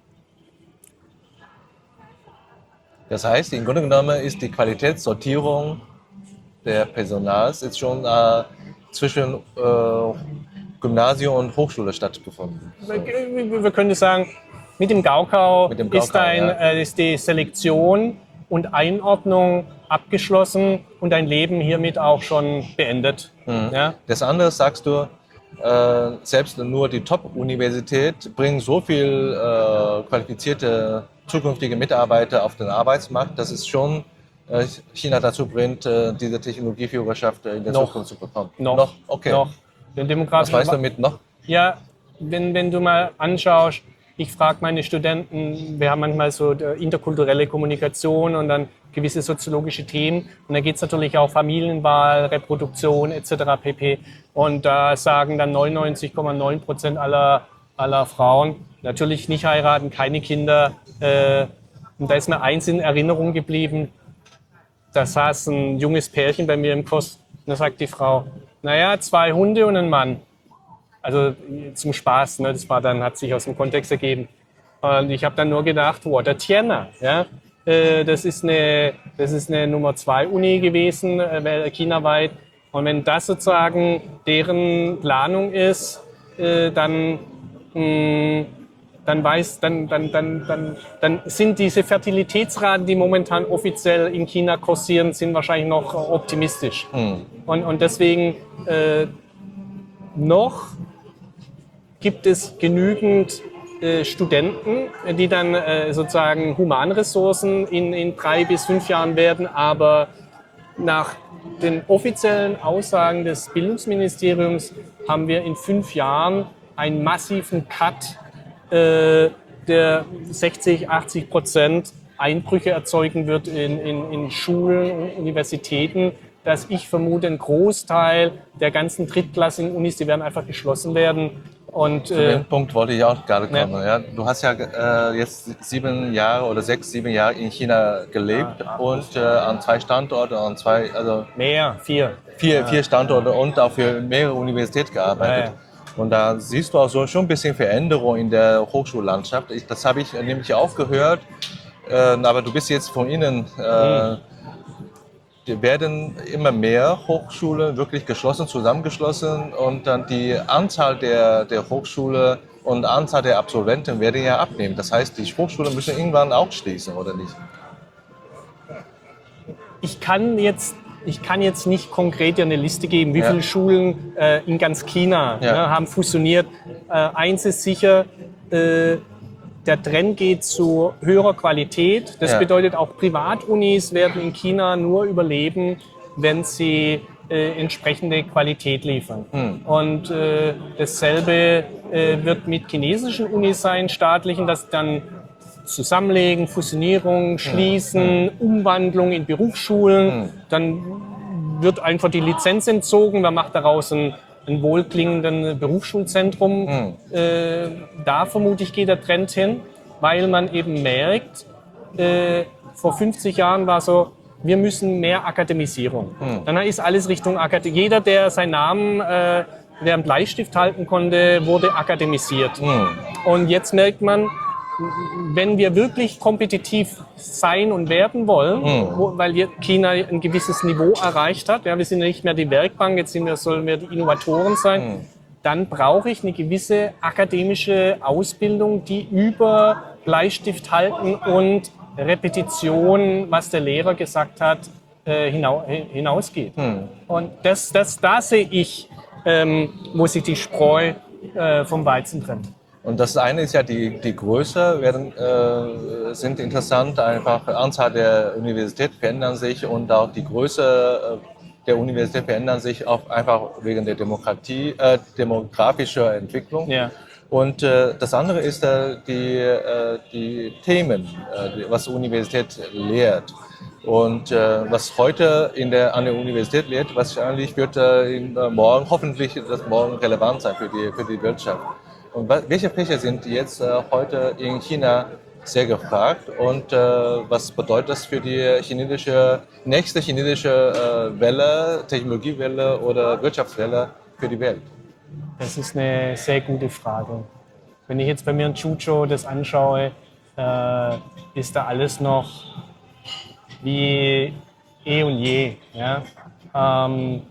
Das heißt, im Grunde genommen ist die Qualitätssortierung der Personals jetzt schon äh, zwischen äh, Gymnasium und Hochschule stattgefunden. wir, wir können sagen, mit dem Gaokao, Mit dem Gaokao, ist, ein, ja. äh, ist die Selektion und Einordnung abgeschlossen und dein Leben hiermit auch schon beendet. Mhm. Ja? Das andere sagst du, äh, selbst nur die Top-Universität bringt so viel äh, qualifizierte zukünftige Mitarbeiter auf den Arbeitsmarkt, dass es schon äh, China dazu bringt, äh, diese Technologieführerschaft äh, in der Noch. Zukunft zu bekommen? Noch. Noch? Okay. Noch. Den Was demografischen weißt du mit noch? Ja, wenn, wenn du mal anschaust, ich frage meine Studenten, wir haben manchmal so interkulturelle Kommunikation und dann gewisse soziologische Themen. Und da geht es natürlich auch Familienwahl, Reproduktion et cetera pp. Und da sagen dann neunundneunzig Komma neun Prozent aller, aller Frauen, natürlich nicht heiraten, keine Kinder. Äh, und da ist mir eins in Erinnerung geblieben, da saß ein junges Pärchen bei mir im Kurs und da sagt die Frau, naja, zwei Hunde und ein Mann. Also zum Spaß, ne? Das war dann, hat sich aus dem Kontext ergeben. Und ich habe dann nur gedacht, wow, der Tianna, ja, äh, das ist eine, das ist eine Nummer zwei Uni gewesen, äh, chinaweit. Und wenn das sozusagen deren Planung ist, äh, dann, mh, dann weiß, dann, dann, dann, dann, dann sind diese Fertilitätsraten, die momentan offiziell in China kursieren, sind wahrscheinlich noch optimistisch. Hm. Und, und deswegen äh, noch gibt es genügend äh, Studenten, die dann äh, sozusagen Humanressourcen in, in drei bis fünf Jahren werden, aber nach den offiziellen Aussagen des Bildungsministeriums haben wir in fünf Jahren einen massiven Cut, äh, der sechzig, achtzig Prozent Einbrüche erzeugen wird in, in, in Schulen und Universitäten, dass ich vermute, ein Großteil der ganzen drittklassigen Unis, die werden einfach geschlossen werden. Und, Zu äh, dem Punkt wollte ich auch gerade kommen. Ja. Ja. Du hast ja äh, jetzt sieben Jahre oder sechs, sieben Jahre in China gelebt Ja. und äh, an zwei Standorten, an zwei, also mehr, vier. vier, vier Standorte und auch für mehrere Universitäten gearbeitet. Ja, ja. Und da siehst du auch so schon ein bisschen Veränderung in der Hochschullandschaft. Ich, das habe ich nämlich auch gehört. Äh, aber du bist jetzt von innen. Äh, Mhm. Die werden immer mehr Hochschulen wirklich geschlossen, zusammengeschlossen und dann die Anzahl der, der Hochschule und Anzahl der Absolventen werden ja abnehmen. Das heißt, die Hochschulen müssen irgendwann auch schließen, oder nicht? Ich kann jetzt, ich kann jetzt nicht konkret dir eine Liste geben, wie Ja. viele Schulen äh, in ganz China Ja. ne, haben fusioniert. Äh, eins ist sicher, äh, der Trend geht zu höherer Qualität. Das Ja. bedeutet, auch Privatunis werden in China nur überleben, wenn sie äh, entsprechende Qualität liefern. Hm. Und äh, dasselbe äh, wird mit chinesischen Unis sein, staatlichen, das dann Zusammenlegen, Fusionierung, Schließen, Umwandlung in Berufsschulen. Hm. Dann wird einfach die Lizenz entzogen, man macht daraus ein ein wohlklingenden Berufsschulzentrum. Hm. Äh, da vermute ich geht der Trend hin, weil man eben merkt, äh, vor fünfzig Jahren war so, wir müssen mehr Akademisierung. Hm. Dann ist alles Richtung Akademie. Jeder, der seinen Namen, äh, der einen Bleistift halten konnte, wurde akademisiert. Hm. Und jetzt merkt man, wenn wir wirklich kompetitiv sein und werden wollen, Mhm. wo, weil wir China ein gewisses Niveau erreicht hat, ja, wir sind ja nicht mehr die Werkbank, jetzt sind wir, sollen wir die Innovatoren sein, Mhm. dann brauche ich eine gewisse akademische Ausbildung, die über Bleistift halten und Repetition, was der Lehrer gesagt hat, äh, hinau hinausgeht. Mhm. Und das, das, da sehe ich, ähm, wo sich die Spreu äh, vom Weizen trennt. Und das eine ist ja die, die Größe, werden, äh, sind interessant, einfach die Anzahl der Universität verändern sich und auch die Größe äh, der Universität verändern sich auch einfach wegen der Demokratie, äh, demografischer Entwicklung. Ja. Und äh, das andere ist äh, die, äh, die Themen, äh, die, was die Universität lehrt. Und äh, was heute in der, an der Universität lehrt, wahrscheinlich wird äh, in, äh, morgen, hoffentlich das morgen relevant sein für die, für die Wirtschaft. Und welche Fächer sind jetzt äh, heute in China sehr gefragt und äh, was bedeutet das für die chinesische, nächste chinesische äh, Welle, Technologiewelle oder Wirtschaftswelle für die Welt? Das ist eine sehr gute Frage. Wenn ich jetzt bei mir in Suzhou das anschaue, äh, ist da alles noch wie eh und je. Ja? Ähm,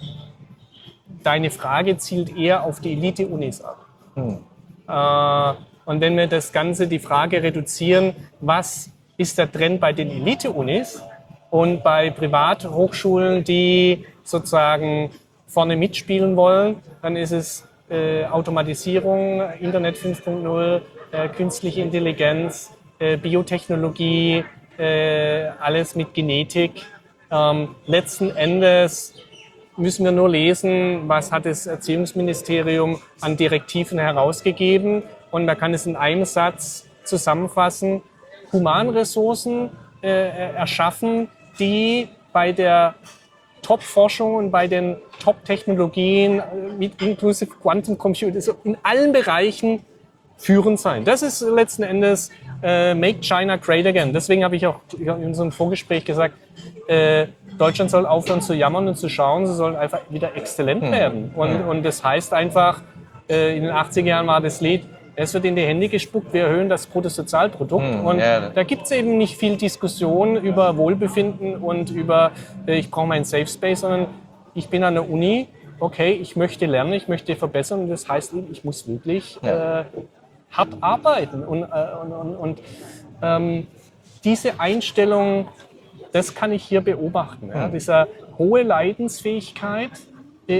deine Frage zielt eher auf die Elite-Unis ab. Hm. Äh, und wenn wir das Ganze, die Frage reduzieren, was ist der Trend bei den Elite-Unis und bei Privathochschulen, die sozusagen vorne mitspielen wollen, dann ist es äh, Automatisierung, Internet fünf Punkt null, äh, künstliche Intelligenz, äh, Biotechnologie, äh, alles mit Genetik. Ähm, letzten Endes müssen wir nur lesen, was hat das Erziehungsministerium an Direktiven herausgegeben. Und man kann es in einem Satz zusammenfassen: Humanressourcen äh, erschaffen, die bei der Top-Forschung und bei den Top-Technologien, mit inklusive Quantum Computer, so in allen Bereichen führend sein. Das ist letzten Endes äh, Make China Great Again. Deswegen habe ich auch in unserem Vorgespräch gesagt, äh, Deutschland soll aufhören zu jammern und zu schauen, sie sollen einfach wieder exzellent werden. Und, und das heißt einfach, äh, in den achtziger Jahren war das Lied, es wird in die Hände gespuckt, wir erhöhen das Bruttosozialprodukt. Hm, und ja. da gibt es eben nicht viel Diskussion über Wohlbefinden und über, äh, ich brauche meinen Safe Space, sondern ich bin an der Uni, okay, ich möchte lernen, ich möchte verbessern und das heißt eben, ich muss wirklich Ja. äh, hart arbeiten. Und, äh, und, und, und ähm, diese Einstellung, das kann ich hier beobachten. Ja? Diese hohe Leidensfähigkeit äh,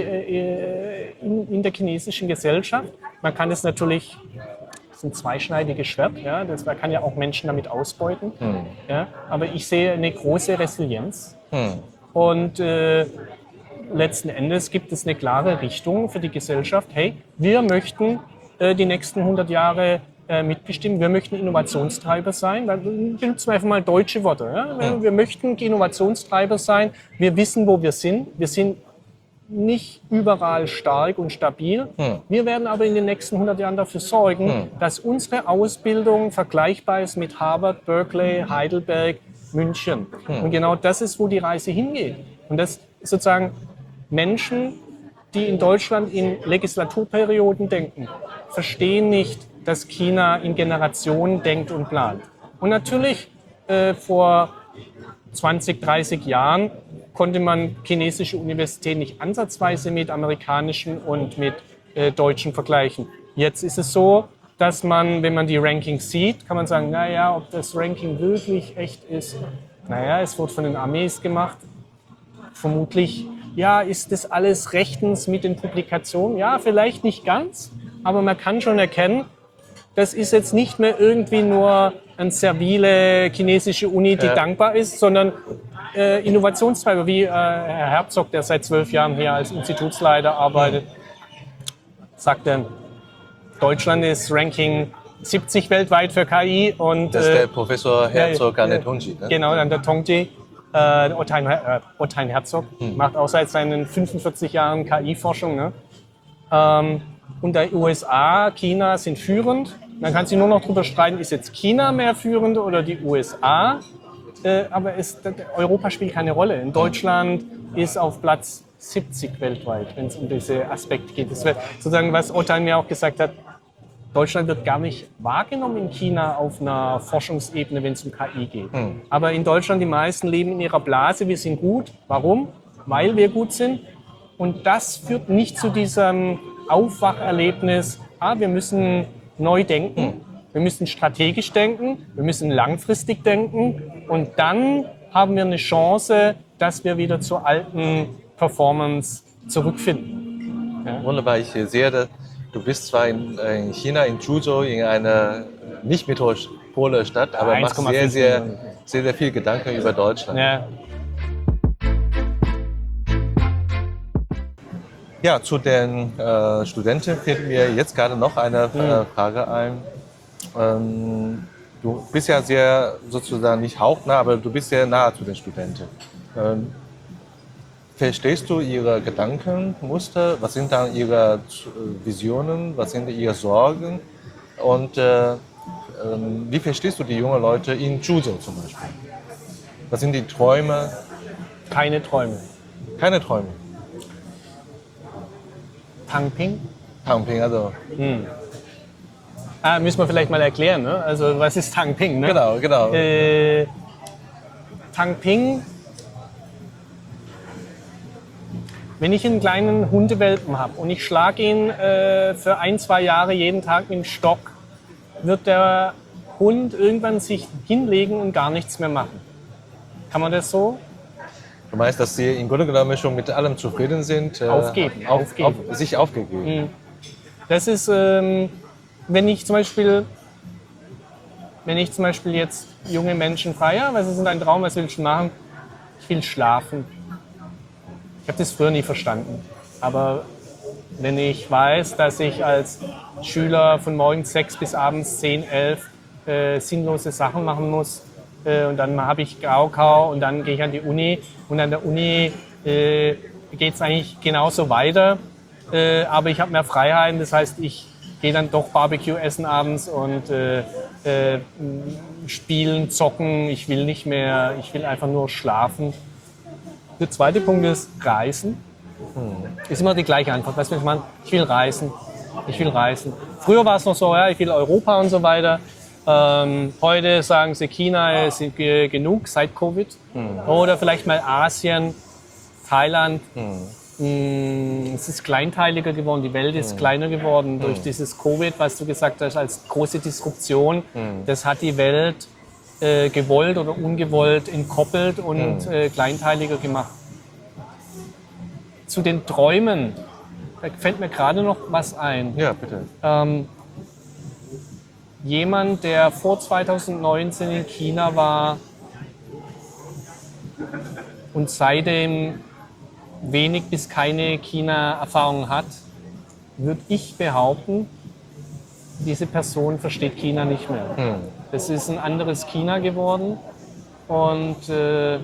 äh, in, in der chinesischen Gesellschaft. Man kann es natürlich, das ist ein zweischneidiges Schwert, ja? Das, man kann ja auch Menschen damit ausbeuten. Hm. Ja? Aber ich sehe eine große Resilienz. Hm. Und äh, letzten Endes gibt es eine klare Richtung für die Gesellschaft. Hey, wir möchten äh, die nächsten hundert Jahre äh, mitbestimmen. Wir möchten Innovationstreiber sein. Weil, benutzen wir einfach mal deutsche Worte. Ja? Wir, wir möchten Innovationstreiber sein. Wir wissen, wo wir sind. Wir sind nicht überall stark und stabil. Hm. Wir werden aber in den nächsten hundert Jahren dafür sorgen, Hm. dass unsere Ausbildung vergleichbar ist mit Harvard, Berkeley, Heidelberg, München. Hm. Und genau das ist, wo die Reise hingeht. Und das ist sozusagen Menschen, die in Deutschland in Legislaturperioden denken, verstehen nicht, dass China in Generationen denkt und plant. Und natürlich äh, vor zwanzig, dreißig Jahren konnte man chinesische Universitäten nicht ansatzweise mit amerikanischen und mit äh, deutschen vergleichen. Jetzt ist es so, dass man, wenn man die Rankings sieht, kann man sagen, naja, ob das Ranking wirklich echt ist. Naja, es wird von den Amis gemacht. Vermutlich, ja, ist das alles rechtens mit den Publikationen? Ja, vielleicht nicht ganz, aber man kann schon erkennen, das ist jetzt nicht mehr irgendwie nur eine servile chinesische Uni, die Ja. dankbar ist, sondern äh, Innovationstreiber wie äh, Herr Herzog, der seit zwölf Jahren hier als Institutsleiter arbeitet, sagt dann, Deutschland ist Ranking siebzig weltweit für K I und Das ist äh, der Professor Herzog ja, an der ja, Tongji. Ne? Genau, an der Tongji. Äh, Ottein, äh, Ottein Herzog Hm. macht auch seit seinen fünfundvierzig Jahren K I-Forschung. Ne? Ähm, und die U S A, China sind führend. Man kann sich nur noch darüber streiten, ist jetzt China mehr führend oder die U S A. Äh, aber es, Europa spielt keine Rolle. In Deutschland ist auf Platz siebzig weltweit, wenn es um diese Aspekte geht. Das wird sozusagen, was Ottein mir auch gesagt hat, Deutschland wird gar nicht wahrgenommen in China auf einer Forschungsebene, wenn es um K I geht. Hm. Aber in Deutschland, die meisten leben in ihrer Blase, wir sind gut. Warum? Weil wir gut sind. Und das führt nicht zu diesem Aufwacherlebnis, ah, wir müssen neu denken, wir müssen strategisch denken, wir müssen langfristig denken und dann haben wir eine Chance, dass wir wieder zur alten Performance zurückfinden. Ja? Wunderbar, ich sehe, dass du bist zwar in, in China, in Zhuzhou, in einer nicht metropole Stadt, aber machst sehr, sehr, sehr, sehr viel Gedanken über Deutschland. Ja. Ja, zu den äh, Studenten fällt mir jetzt gerade noch eine äh, Frage ein. Ähm, du bist ja sehr sozusagen nicht hauchnah, aber du bist sehr nah zu den Studenten. Ähm, verstehst du ihre Gedankenmuster? Was sind dann ihre äh, Visionen? Was sind ihre Sorgen? Und äh, ähm, wie verstehst du die jungen Leute in Zhuzhou zum Beispiel? Was sind die Träume? Keine Träume. Keine Träume. Tangping? Tangping, also. Hm. Ah, müssen wir vielleicht mal erklären, ne? Also was ist Tangping? Ne? Genau, genau. Äh, Tangping, wenn ich einen kleinen Hundewelpen habe und ich schlage ihn äh, für ein, zwei Jahre jeden Tag mit dem Stock, wird der Hund irgendwann sich hinlegen und gar nichts mehr machen. Kann man das so? Du meinst, dass sie im Grunde genommen schon mit allem zufrieden sind? Äh, Aufgeben, auf, aufgeben. Auf, sich aufgegeben. Das ist, ähm, wenn ich zum Beispiel wenn ich zum Beispiel jetzt junge Menschen frage, ja, was ist denn dein Traum, was willst du machen? Ich will schlafen. Ich habe das früher nie verstanden. Aber wenn ich weiß, dass ich als Schüler von morgens sechs bis abends zehn, elf äh, sinnlose Sachen machen muss äh, und dann habe ich Gaukau und dann gehe ich an die Uni und an der Uni äh, geht es eigentlich genauso weiter, äh, aber ich habe mehr Freiheiten, das heißt, ich gehe dann doch Barbecue essen abends und äh, äh, spielen, zocken, ich will nicht mehr, ich will einfach nur schlafen. Der zweite Punkt ist Reisen. Hm. Ist immer die gleiche Antwort. Weißt du, was ich meine? Ich will reisen. Ich will reisen. Früher war es noch so, ja, ich will Europa und so weiter. Ähm, heute sagen sie, China ist ge- genug seit Covid. Hm. Oder vielleicht mal Asien, Thailand. Hm. Mm, es ist kleinteiliger geworden, die Welt ist hm. kleiner geworden hm. durch dieses Covid, was du gesagt hast, als große Disruption. Hm. Das hat die Welt äh, gewollt oder ungewollt entkoppelt und hm. äh, kleinteiliger gemacht. Zu den Träumen, da fällt mir gerade noch was ein. Ja, bitte. Ähm, jemand, der vor zweitausendneunzehn in China war und seitdem wenig bis keine China-Erfahrung hat, würde ich behaupten, diese Person versteht China nicht mehr. Hm. Das ist ein anderes China geworden und äh,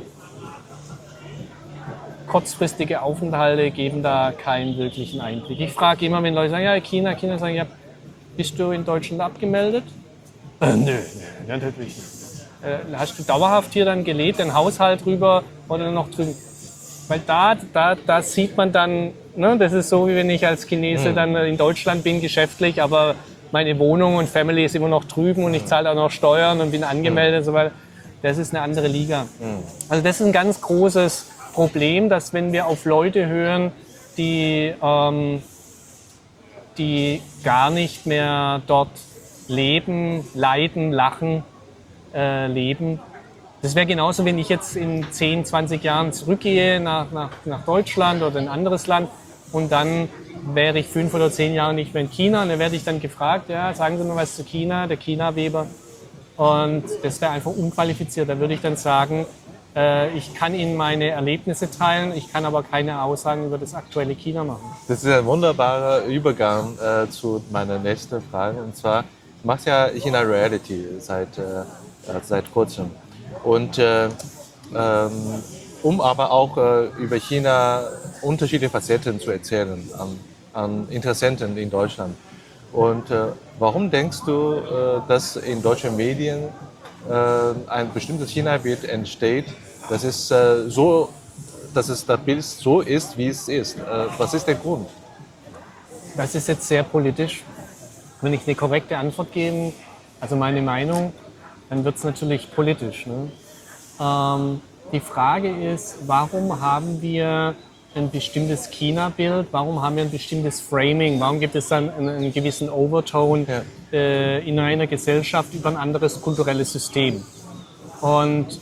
kurzfristige Aufenthalte geben da keinen wirklichen Einblick. Ich frage immer, wenn Leute sagen, ja, China, China, sagen, ja, bist du in Deutschland abgemeldet? Äh, nö, nö, natürlich nicht. Äh, hast du dauerhaft hier dann gelebt, den Haushalt drüber oder noch drüben? Weil da, da, da sieht man dann, ne, das ist so, wie wenn ich als Chinese mhm. dann in Deutschland bin, geschäftlich, aber meine Wohnung und Family ist immer noch drüben und ich zahle auch noch Steuern und bin angemeldet und so weiter. Das ist eine andere Liga. Mhm. Also das ist ein ganz großes Problem, dass wenn wir auf Leute hören, die, ähm, die gar nicht mehr dort leben, leiden, lachen, äh, leben. Das wäre genauso, wenn ich jetzt in zehn, zwanzig Jahren zurückgehe nach, nach, nach Deutschland oder in ein anderes Land und dann wäre ich fünf oder zehn Jahre nicht mehr in China und dann werde ich dann gefragt, ja, sagen Sie mal was zu China, der China-Weber. Und das wäre einfach unqualifiziert. Da würde ich dann sagen, äh, ich kann Ihnen meine Erlebnisse teilen, ich kann aber keine Aussagen über das aktuelle China machen. Das ist ein wunderbarer Übergang äh, zu meiner nächsten Frage. Und zwar, du machst ja China Reality seit, äh, seit kurzem. Und äh, ähm, um aber auch äh, über China unterschiedliche Facetten zu erzählen an, an Interessenten in Deutschland. Und äh, warum denkst du, äh, dass in deutschen Medien äh, ein bestimmtes China-Bild entsteht, dass es, äh, so, dass es das Bild so ist, wie es ist? Äh, was ist der Grund? Das ist jetzt sehr politisch. Wenn ich eine korrekte Antwort gebe, also meine Meinung, dann wird es natürlich politisch. Ne? Ähm, die Frage ist, warum haben wir ein bestimmtes China-Bild, warum haben wir ein bestimmtes Framing, warum gibt es dann einen, einen gewissen Overtone ja. äh, in einer Gesellschaft über ein anderes kulturelles System. Und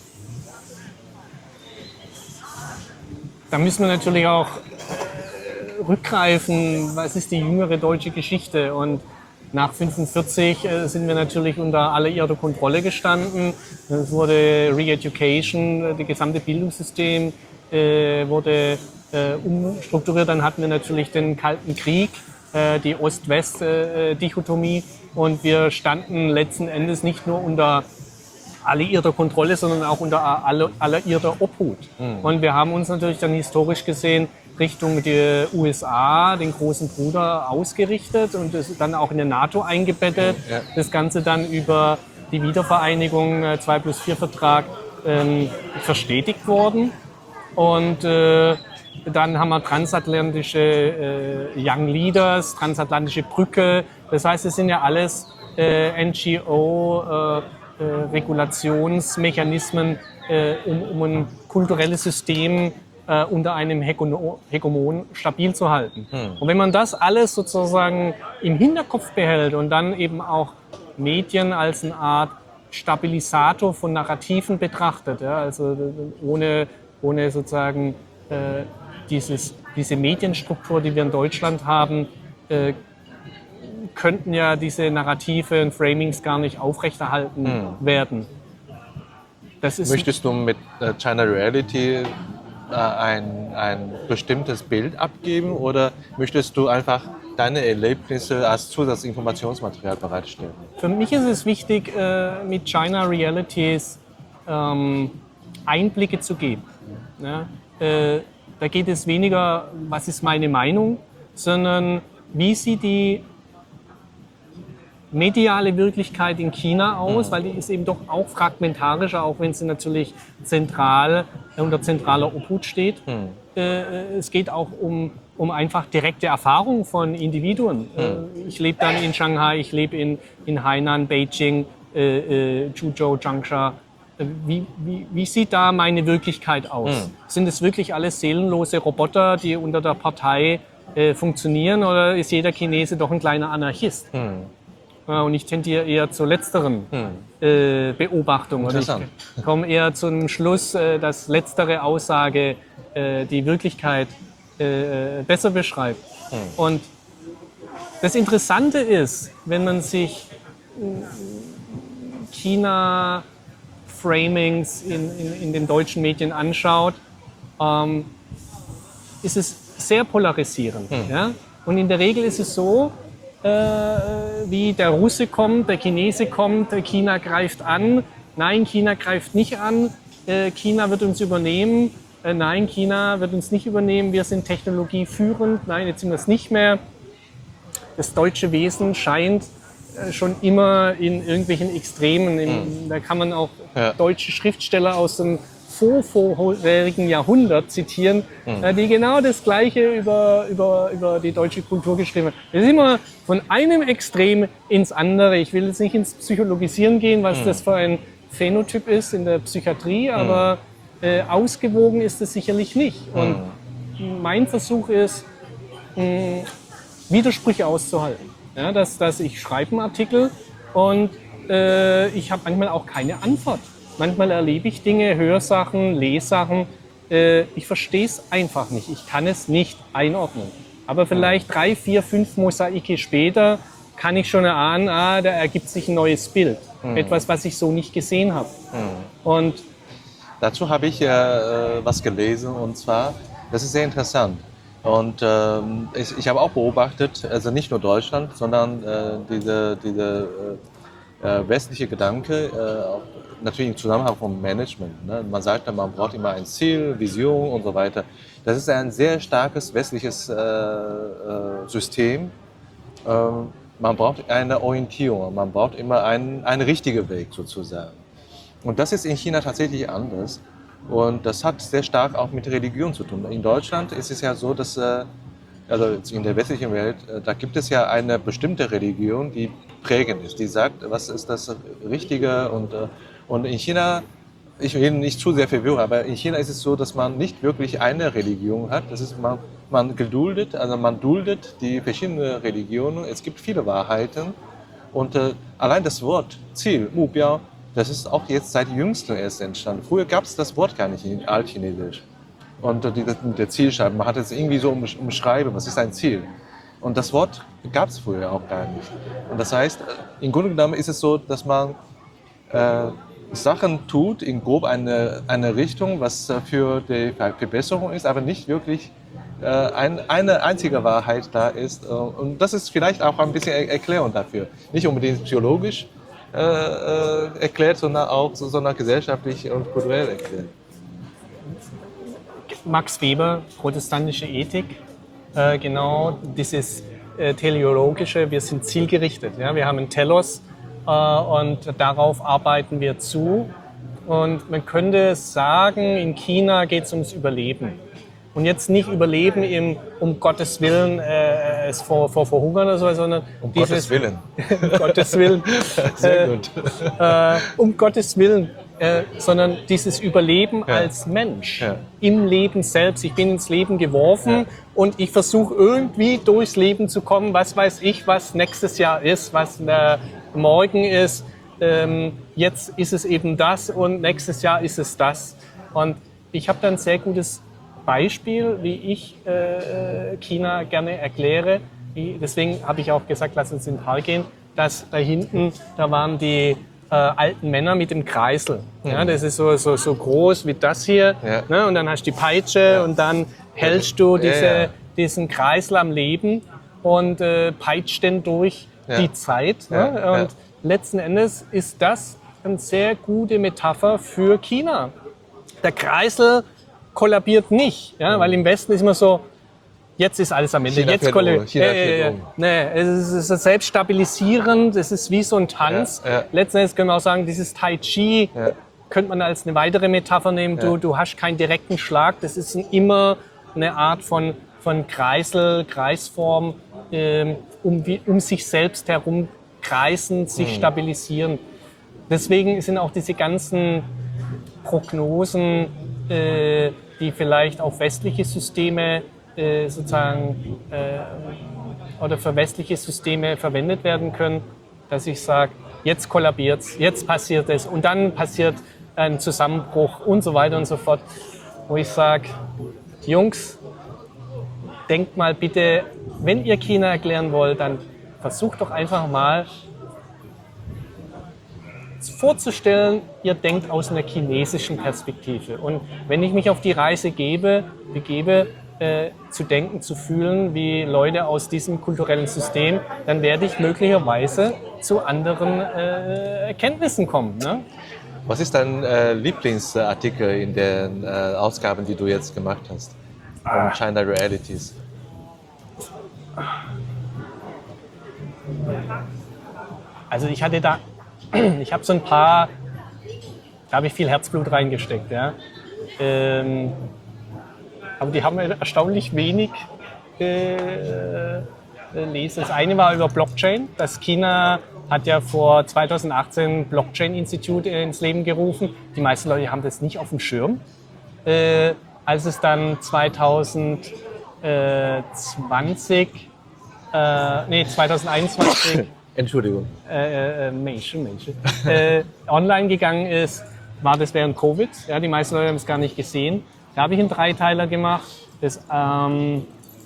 da müssen wir natürlich auch rückgreifen, was ist die jüngere deutsche Geschichte. Und nach fünfundvierzig äh, sind wir natürlich unter alliierter Kontrolle gestanden. Es wurde Re-Education, das gesamte Bildungssystem äh, wurde äh, umstrukturiert. Dann hatten wir natürlich den Kalten Krieg, äh, die Ost-West-Dichotomie. Und wir standen letzten Endes nicht nur unter alliierter Kontrolle, sondern auch unter alliierter Obhut. Mhm. Und wir haben uns natürlich dann historisch gesehen Richtung die U S A, den großen Bruder, ausgerichtet und das dann auch in der NATO eingebettet. Ja. Das Ganze dann über die Wiedervereinigung, zwei plus vier Vertrag, ähm, verstetigt worden. Und äh, dann haben wir transatlantische äh, Young Leaders, transatlantische Brücke. Das heißt, es sind ja alles äh, N G O, äh, äh, Regulationsmechanismen, äh, um, um ein kulturelles System äh, unter einem Hegemon stabil zu halten. Hm. Und wenn man das alles sozusagen im Hinterkopf behält und dann eben auch Medien als eine Art Stabilisator von Narrativen betrachtet, ja, also ohne, ohne sozusagen äh, dieses, diese Medienstruktur, die wir in Deutschland haben, äh, könnten ja diese Narrative und Framings gar nicht aufrechterhalten Mhm. werden. Das ist Möchtest du mit äh, China Reality äh, ein, ein bestimmtes Bild abgeben oder möchtest du einfach deine Erlebnisse als Zusatzinformationsmaterial bereitstellen? Für mich ist es wichtig, äh, mit China Realities ähm, Einblicke zu geben. Ja? Äh, da geht es weniger, was ist meine Meinung, sondern wie sieht die mediale Wirklichkeit in China aus, weil die ist eben doch auch fragmentarischer, auch wenn sie natürlich zentral unter zentraler Obhut steht. Mhm. Äh, es geht auch um, um einfach direkte Erfahrung von Individuen. Äh, ich lebe dann in Shanghai, ich lebe in, in Hainan, Beijing, äh, äh, Zhuzhou, Changsha. Äh, Wie, wie, wie sieht da meine Wirklichkeit aus? Mhm. Sind es wirklich alles seelenlose Roboter, die unter der Partei äh, funktionieren, oder ist jeder Chinese doch ein kleiner Anarchist? Mhm. Ja, und ich tendiere eher zur letzteren Mhm. äh, Beobachtung. Und Interessant. ich komme eher zum Schluss, äh, dass letztere Aussage äh, die Wirklichkeit äh, besser beschreibt. Mhm. Und das Interessante ist, wenn man sich äh, China-Framings in, in, in den deutschen Medien anschaut, ähm, ist es sehr polarisierend. Mhm. Ja? Und in der Regel ist es so, äh, wie der Russe kommt, der Chinese kommt, China greift an, nein, China greift nicht an, äh, China wird uns übernehmen, äh, nein, China wird uns nicht übernehmen, wir sind technologieführend, nein, jetzt sind wir es nicht mehr. Das deutsche Wesen scheint äh, schon immer in irgendwelchen Extremen, im, da kann man auch Ja. deutsche Schriftsteller aus dem vor vorherigen Jahrhundert zitieren, äh, die genau das Gleiche über, über, über die deutsche Kultur geschrieben haben. Wir sind immer von einem Extrem ins andere. Ich will jetzt nicht ins Psychologisieren gehen, was das für ein Phänotyp ist in der Psychiatrie, aber äh, ausgewogen ist es sicherlich nicht. Und mein Versuch ist, mh, Widersprüche auszuhalten. Ja, dass, dass ich schreibe einen Artikel und äh, ich habe manchmal auch keine Antwort. Manchmal erlebe ich Dinge, höre Sachen, lese Sachen. Äh, ich verstehe es einfach nicht. Ich kann es nicht einordnen. Aber vielleicht drei, vier, fünf Mosaike später kann ich schon erahnen, ah, da ergibt sich ein neues Bild. Etwas, was ich so nicht gesehen habe. Und Dazu habe ich äh, was gelesen und zwar, das ist sehr interessant. Und ähm, ich, ich habe auch beobachtet, also nicht nur Deutschland, sondern äh, diese, diese äh, äh, westliche Gedanke, äh, auch natürlich im Zusammenhang vom Management. Ne? Man sagt ja, man braucht immer ein Ziel, Vision und so weiter. Das ist ein sehr starkes westliches äh, äh, System. Ähm, man braucht eine Orientierung, man braucht immer einen, einen richtigen Weg sozusagen. Und das ist in China tatsächlich anders. Und das hat sehr stark auch mit Religion zu tun. In Deutschland ist es ja so, dass, äh, also in der westlichen Welt, äh, da gibt es ja eine bestimmte Religion, die prägend ist, die sagt, was ist das Richtige. Und, äh, und in China, ich will nicht zu sehr verwirren, aber in China ist es so, dass man nicht wirklich eine Religion hat. Das ist, man, man geduldet, also man duldet die verschiedenen Religionen. Es gibt viele Wahrheiten. Und äh, allein das Wort Ziel, Mubiao, das ist auch jetzt seit jüngstem erst entstanden. Früher gab es das Wort gar nicht in Altchinesisch. Und äh, die, der Zielscheibe, man hat es irgendwie so um, umschreiben, was ist ein Ziel. Und das Wort gab es früher auch gar nicht. Und das heißt, im Grunde genommen ist es so, dass man äh, Sachen tut in grob eine, eine Richtung, was äh, für die Verbesserung ist, aber nicht wirklich äh, ein, eine einzige Wahrheit da ist. Und das ist vielleicht auch ein bisschen Erklärung dafür. Nicht unbedingt psychologisch, Äh, äh, erklärt, sondern auch so, sondern gesellschaftlich und kulturell erklärt. Max Weber, protestantische Ethik, äh, genau dieses äh, teleologische, wir sind zielgerichtet. Ja? Wir haben einen Telos äh, und darauf arbeiten wir zu. Und man könnte sagen, in China geht es ums Überleben. Und jetzt nicht Überleben im, um Gottes Willen, äh, es vor, vor Verhungern oder so, sondern Um dieses, Gottes Willen. um Gottes Willen. Sehr äh, gut. Äh, um Gottes Willen, äh, sondern dieses Überleben Ja. als Mensch Ja. im Leben selbst. Ich bin ins Leben geworfen Ja. und ich versuche irgendwie durchs Leben zu kommen. Was weiß ich, was nächstes Jahr ist, was äh, morgen ist. Ähm, jetzt ist es eben das und nächstes Jahr ist es das. Und ich habe da ein sehr gutes Beispiel, wie ich äh, China gerne erkläre. deswegen habe ich auch gesagt, lass uns in den Park gehen, dass da hinten, da waren die äh, alten Männer mit dem Kreisel. Ja, das ist so, so, so groß wie das hier. Ja. Ne? Und dann hast du die Peitsche Ja. und dann hältst du diese, Ja, ja. diesen Kreisel am Leben und äh, peitscht den durch Ja. die Zeit. Ja, Ne? ja. Und letzten Endes ist das eine sehr gute Metapher für China. Der Kreisel kollabiert nicht, ja? Weil im Westen ist immer so, jetzt ist alles am Ende. China Jetzt fällt kolle- um, China Ja, ja, fällt ja. um. Nee, es ist, es ist selbststabilisierend, es ist wie so ein Tanz. Ja, ja. Letzten Endes können wir auch sagen, dieses Tai Chi Ja. könnte man als eine weitere Metapher nehmen. Du, Ja. du hast keinen direkten Schlag, das ist ein, immer eine Art von, von Kreisel, Kreisform, ähm, um, wie, um sich selbst herum kreisen, sich Mhm. stabilisieren. Deswegen sind auch diese ganzen Prognosen, äh, die vielleicht auf westliche Systeme äh, sozusagen äh, oder für westliche Systeme verwendet werden können, dass ich sage, jetzt kollabiert's, jetzt passiert es und dann passiert ein Zusammenbruch und so weiter und so fort, wo ich sage, Jungs, denkt mal bitte, wenn ihr China erklären wollt, dann versucht doch einfach mal vorzustellen, ihr denkt aus einer chinesischen Perspektive. Und wenn ich mich auf die Reise gebe, begebe, äh, zu denken, zu fühlen, wie Leute aus diesem kulturellen System, dann werde ich möglicherweise zu anderen äh, Erkenntnissen kommen. Ne? Was ist dein äh, Lieblingsartikel in den äh, Ausgaben, die du jetzt gemacht hast? Ah. Von China Realities. Also ich hatte da, ich habe so ein paar, da habe ich viel Herzblut reingesteckt, ja. Ähm, aber die haben erstaunlich wenig äh, äh, Leser. Das eine war über Blockchain. Das China hat ja vor zweitausendachtzehn Blockchain-Institut ins Leben gerufen. Die meisten Leute haben das nicht auf dem Schirm. Äh, als es dann zweitausendzwanzig, äh, nee, zweitausendeinundzwanzig Entschuldigung. äh, äh, Menschen, Menschen, äh, online gegangen ist, war das während Covid. Ja, die meisten Leute haben es gar nicht gesehen. Da habe ich einen Dreiteiler gemacht. Das, ähm,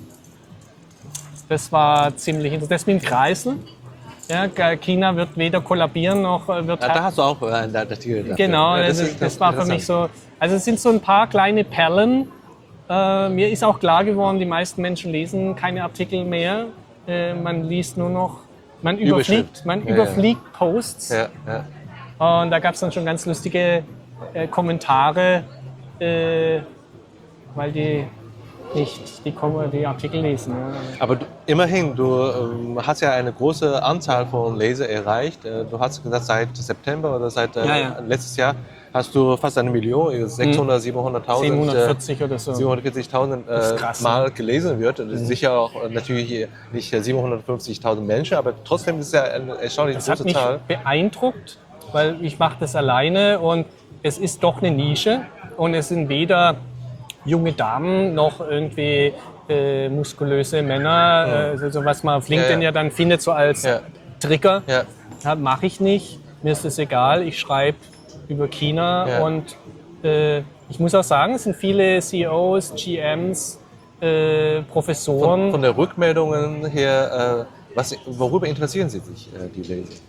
das war ziemlich interessant. Das mit dem Kreisel. Ja, China wird weder kollabieren noch äh, wird... Ja, da hast du auch äh, einen Artikel dafür. Genau, Ja, das, ist das war für interessant. mich so. Also es sind so ein paar kleine Perlen. Äh, mir ist auch klar geworden, die meisten Menschen lesen keine Artikel mehr. Äh, man liest nur noch, man überfliegt, Überschrift. man Ja, überfliegt Posts. Ja, ja. Und da gab es dann schon ganz lustige äh, Kommentare, äh, weil die nicht die, Kom- die Artikel lesen. Ja. Aber du, immerhin, du ähm, hast ja eine große Anzahl von Leser erreicht. Äh, Du hast gesagt, seit September oder seit äh, Ja, ja. letztes Jahr hast du fast eine Million, sechshundert, siebenhunderttausend, siebenhundertvierzig oder so. siebenhundertvierzigtausend Das ist äh, krass, Mal gelesen wird. Das ist sicher auch äh, natürlich nicht äh, siebenhundertfünfzigtausend Menschen, aber trotzdem ist es ja eine erstaunlich Das hat große mich Zahl. beeindruckt, weil ich mache das alleine und es ist doch eine Nische und es sind weder junge Damen noch irgendwie äh, muskulöse Männer, äh, so was man auf LinkedIn ja, Ja, ja. dann findet, so als Ja. Trigger. Ja. Ja, mache ich nicht, mir ist es egal, ich schreibe über China Ja. und äh, ich muss auch sagen, es sind viele C E Os, G Ms, äh, Professoren. Von, von der Rückmeldungen her, äh, was, worüber interessieren Sie sich, äh, die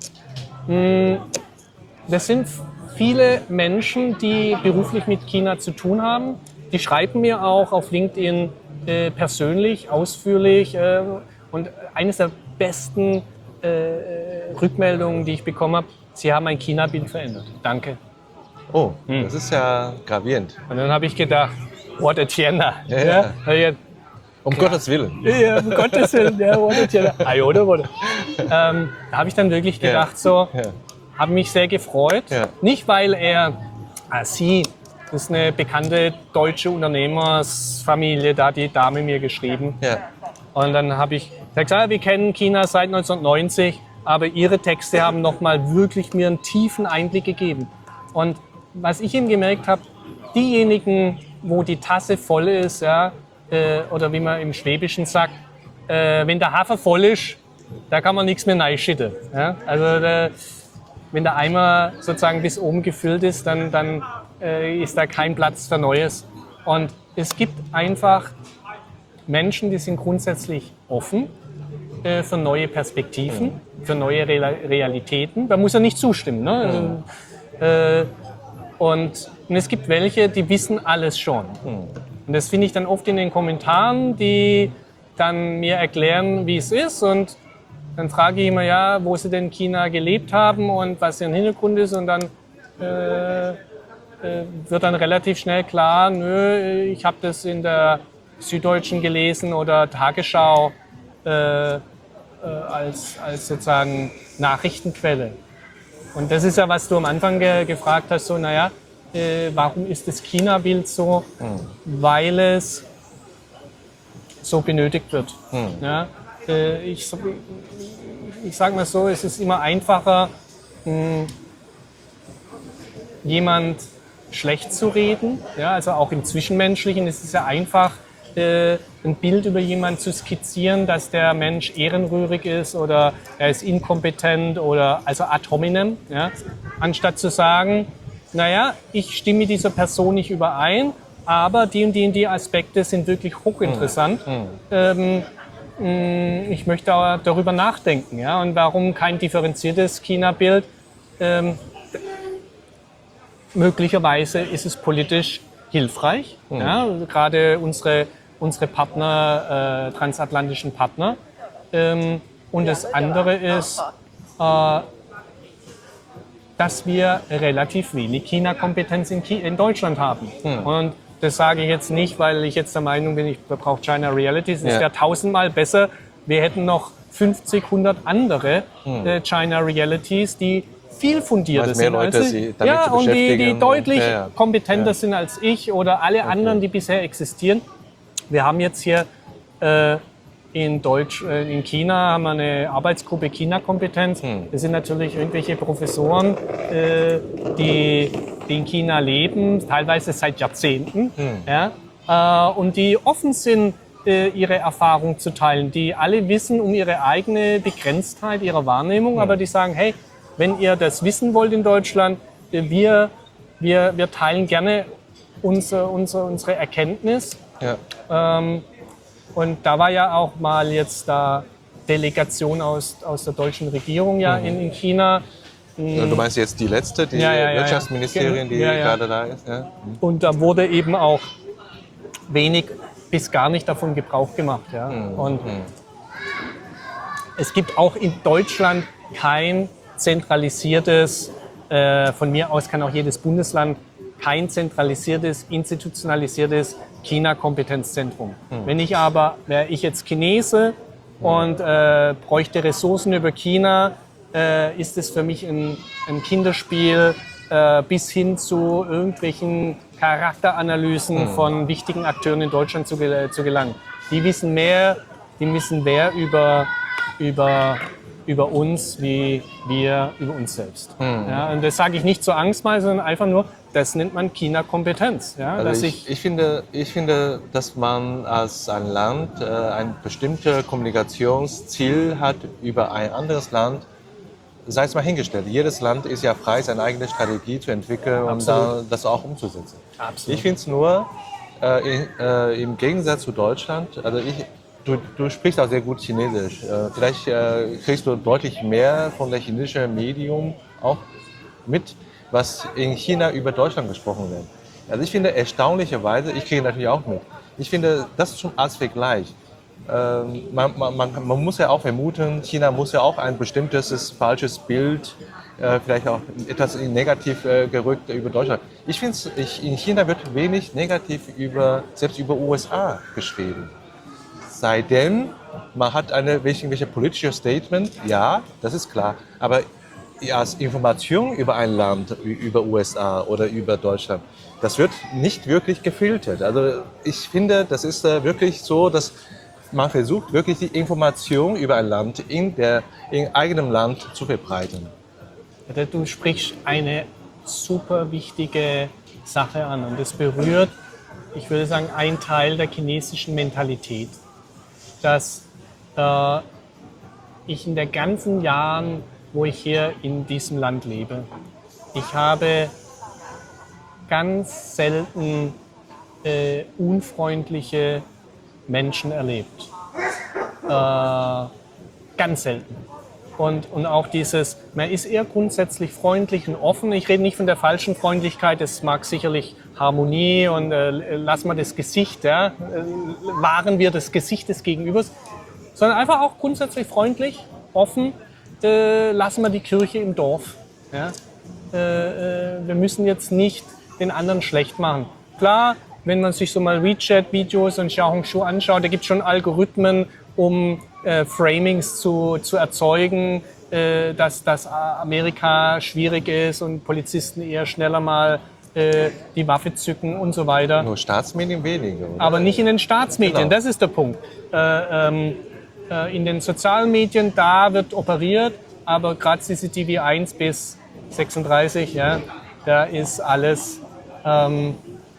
Leser? Das sind viele Menschen, die beruflich mit China zu tun haben. Die schreiben mir auch auf LinkedIn äh, persönlich, ausführlich. Äh, und eines der besten äh, Rückmeldungen, die ich bekommen habe, sie haben mein China-Bild verändert. Danke. Oh, Hm. das ist ja gravierend. Und dann habe ich gedacht, what a China. Ja, ja. Ja, Um Gottes Willen. ja, um Gottes Willen, ja, what a China. Ay, oder, oder. Ähm, da habe ich dann wirklich gedacht, so, Ja. habe mich sehr gefreut. Ja. Nicht, weil er, ah, sie, das ist eine bekannte deutsche Unternehmersfamilie, da hat die Dame mir geschrieben. Ja. Und dann habe ich gesagt, ah, wir kennen China seit neunzehnhundertneunzig, aber ihre Texte haben nochmal wirklich mir einen tiefen Einblick gegeben. Und was ich eben gemerkt habe, diejenigen, wo die Tasse voll ist, ja, äh, oder wie man im Schwäbischen sagt, äh, wenn der Hafer voll ist, da kann man nichts mehr reinschütten. Ja? Also der, wenn der Eimer sozusagen bis oben gefüllt ist, dann, dann äh, ist da kein Platz für Neues. Und es gibt einfach Menschen, die sind grundsätzlich offen äh, für neue Perspektiven, für neue Re Realitäten. Da muss er nicht zustimmen. Ne? Also, äh, und, und es gibt welche, die wissen alles schon. Und das finde ich dann oft in den Kommentaren, die dann mir erklären, wie es ist. Und dann frage ich immer, ja, wo sie denn in China gelebt haben und was ihr Hintergrund ist. Und dann äh, äh, wird dann relativ schnell klar, nö, ich habe das in der Süddeutschen gelesen oder Tagesschau äh, äh, als, als sozusagen Nachrichtenquelle. Und das ist ja, was du am Anfang ge gefragt hast, so, naja, äh, warum ist das China-Bild so? Mhm. Weil es so benötigt wird. Mhm. Ja, äh, ich ich sage mal so, es ist immer einfacher, mh, jemand schlecht zu reden. Ja, also auch im Zwischenmenschlichen ist es ja einfach, äh, ein Bild über jemanden zu skizzieren, dass der Mensch ehrenrührig ist oder er ist inkompetent oder also ad hominem, ja, anstatt zu sagen, naja, ich stimme mit dieser Person nicht überein, aber die und die und die Aspekte sind wirklich hochinteressant. Mhm. Ähm, mh, ich möchte auch darüber nachdenken, ja, und warum kein differenziertes China-Bild? Ähm, möglicherweise ist es politisch hilfreich, mhm. ja, gerade unsere unsere Partner, äh, transatlantischen Partner. Ähm, und das andere ist, äh, dass wir relativ wenig China-Kompetenz in, Chi in Deutschland haben. Hm. Und das sage ich jetzt nicht, weil ich jetzt der Meinung bin, ich brauche China Realities. Es ja. wäre tausendmal besser, wir hätten noch fünfzig, hundert andere hm. äh, China Realities, die viel fundierter sind Leute als ich. Ja, und die, die deutlich ja, ja. kompetenter ja. sind als ich oder alle okay. anderen, die bisher existieren. Wir haben jetzt hier äh, in, Deutsch, äh, in China haben wir eine Arbeitsgruppe China-Kompetenz. Hm. Das sind natürlich irgendwelche Professoren, äh, die, die in China leben, teilweise seit Jahrzehnten. Hm. Ja, äh, und die offen sind, äh, ihre Erfahrung zu teilen. Die alle wissen um ihre eigene Begrenztheit ihrer Wahrnehmung, hm. aber die sagen, hey, wenn ihr das wissen wollt in Deutschland, wir, wir, wir teilen gerne unsere, unsere, unsere Erkenntnis. Ja. Ähm, und da war ja auch mal jetzt da Delegation aus, aus der deutschen Regierung ja mhm. in, in China. Du meinst jetzt die letzte, die ja, ja, ja, Wirtschaftsministerin, die ja, ja. gerade da ist? Ja. Und da wurde eben auch wenig bis gar nicht davon Gebrauch gemacht. Ja. Mhm. Und mhm. es gibt auch in Deutschland kein zentralisiertes, äh, von mir aus kann auch jedes Bundesland, kein zentralisiertes, institutionalisiertes China-Kompetenzzentrum. Hm. Wenn ich aber, wäre ich jetzt Chinese hm. und äh, bräuchte Ressourcen über China, äh, ist es für mich ein, ein Kinderspiel äh, bis hin zu irgendwelchen Charakteranalysen hm. von wichtigen Akteuren in Deutschland zu, gel zu gelangen. Die wissen mehr, die wissen mehr über, über, über uns, wie wir über uns selbst. Hm. Ja, und das sage ich nicht zur Angst mal, sondern einfach nur, das nennt man China-Kompetenz. Ja, also ich, ich, finde, ich finde, dass man als ein Land äh, ein bestimmtes Kommunikationsziel hat über ein anderes Land, sei es mal hingestellt. Jedes Land ist ja frei, seine eigene Strategie zu entwickeln und um da, das auch umzusetzen. Absolut. Ich finde es nur, äh, in, äh, im Gegensatz zu Deutschland, also ich, du, du sprichst auch sehr gut Chinesisch. Äh, vielleicht äh, kriegst du deutlich mehr von der chinesischen Medium auch mit, was in China über Deutschland gesprochen wird. Also ich finde erstaunlicherweise, ich kriege natürlich auch mit, ich finde, das ist schon als Vergleich. Ähm, man, man, man, man muss ja auch vermuten, China muss ja auch ein bestimmtes falsches Bild, äh, vielleicht auch etwas negativ äh, gerückt über Deutschland. Ich finde, in China wird wenig negativ über, selbst über U S A geschrieben. Sei denn, man hat eine welche politische Statement, ja, das ist klar, aber als Information über ein Land, über U S A oder über Deutschland, das wird nicht wirklich gefiltert. Also ich finde, das ist äh, wirklich so, dass man versucht, wirklich die Information über ein Land in der in eigenem Land zu verbreiten. Du sprichst eine super wichtige Sache an und das berührt, ich würde sagen, einen Teil der chinesischen Mentalität, dass äh, ich in den ganzen Jahren, wo ich hier in diesem Land lebe, ich habe ganz selten äh, unfreundliche Menschen erlebt. Äh, ganz selten. Und, und auch dieses, man ist eher grundsätzlich freundlich und offen. Ich rede nicht von der falschen Freundlichkeit, das mag sicherlich Harmonie und äh, lassen wir das Gesicht, ja, äh, wahren wir das Gesicht des Gegenübers, sondern einfach auch grundsätzlich freundlich, offen, äh, lassen wir die Kirche im Dorf. Ja. Äh, äh, wir müssen jetzt nicht den anderen schlecht machen. Klar, wenn man sich so mal WeChat-Videos und Xiaohongshu anschaut, da gibt es schon Algorithmen, um äh, Framings zu, zu erzeugen, äh, dass, dass Amerika schwierig ist und Polizisten eher schneller mal äh, die Waffe zücken und so weiter. Nur Staatsmedien weniger, oder? Aber nicht in den Staatsmedien, Genau. Das ist der Punkt. Äh, ähm, äh, in den sozialen Medien, da wird operiert, aber gerade C C T V eins bis sechsunddreißig, ja, da ist alles ähm,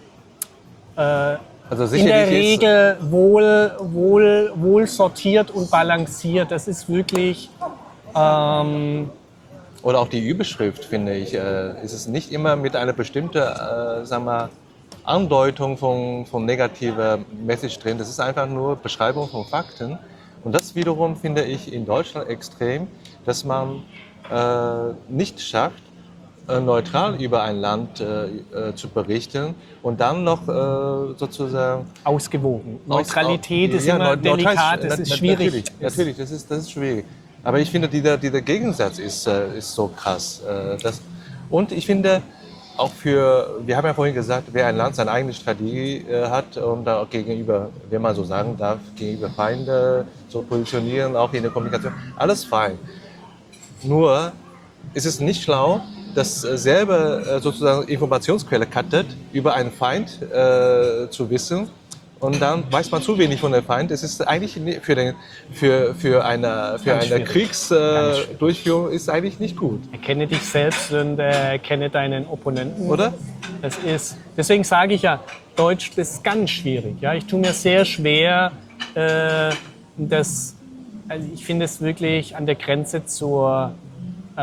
äh, Also in der sicherlich ist, Regel wohl, wohl, wohl sortiert und balanciert. Das ist wirklich... Ähm, oder auch die Überschrift, finde ich, äh, ist es nicht immer mit einer bestimmten äh, sagen wir, Andeutung von, von negativer Message drin. Das ist einfach nur Beschreibung von Fakten. Und das wiederum finde ich in Deutschland extrem, dass man äh, nicht schafft, äh, neutral über ein Land äh, äh, zu berichten und dann noch äh, sozusagen ausgewogen. Neutralität aus, ist ja, immer neutral, delikat, das na, ist na, schwierig. Natürlich, natürlich das, ist, das ist schwierig. Aber ich finde, dieser, dieser Gegensatz ist, äh, ist so krass. Äh, das, und ich finde, auch für, wir haben ja vorhin gesagt, wer ein Land seine eigene Strategie äh, hat und da auch gegenüber, wenn man so sagen darf, gegenüber Feinde so positionieren, auch in der Kommunikation, alles fein. Nur ist es nicht schlau, dass äh, selber äh, sozusagen Informationsquelle cuttet, über einen Feind äh, zu wissen. Und dann weiß man zu wenig von dem Feind. Es ist eigentlich für, den, für, für eine, für eine Kriegsdurchführung äh, ist eigentlich nicht gut. Erkenne dich selbst und äh, erkenne deinen Opponenten. Oder? Das ist, deswegen sage ich ja, Deutsch das ist ganz schwierig. Ja? Ich tue mir sehr schwer, äh, das, also ich finde es wirklich an der Grenze zur, äh,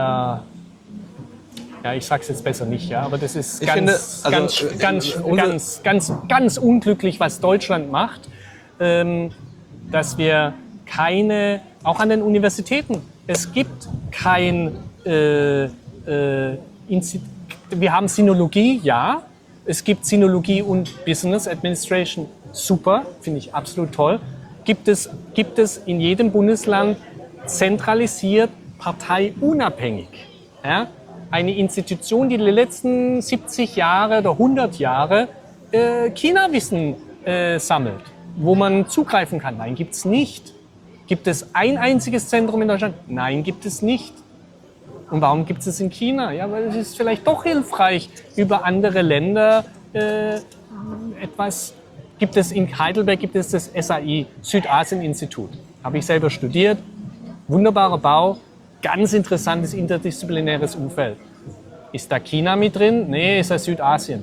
ja, ich sag's jetzt besser nicht, ja, aber das ist Ich ganz, finde, also, ganz, äh, ganz, unser- ganz, ganz, ganz unglücklich, was Deutschland macht, ähm, dass wir keine, auch an den Universitäten, es gibt kein, äh, äh, Insti- wir haben Sinologie, ja, es gibt Sinologie und Business Administration, super, finde ich absolut toll. Gibt es, gibt es in jedem Bundesland zentralisiert, parteiunabhängig, ja? Eine Institution, die die letzten siebzig Jahre oder hundert Jahre äh, China-Wissen äh, sammelt, wo man zugreifen kann. Nein, gibt es nicht. Gibt es ein einziges Zentrum in Deutschland? Nein, gibt es nicht. Und warum gibt es es in China? Ja, weil es ist vielleicht doch hilfreich, über andere Länder äh, etwas. Gibt es in Heidelberg gibt es das S A I, Südasien-Institut. Habe ich selber studiert. Wunderbarer Bau. Ganz interessantes interdisziplinäres Umfeld. Ist da China mit drin? Nee, ist da Südasien.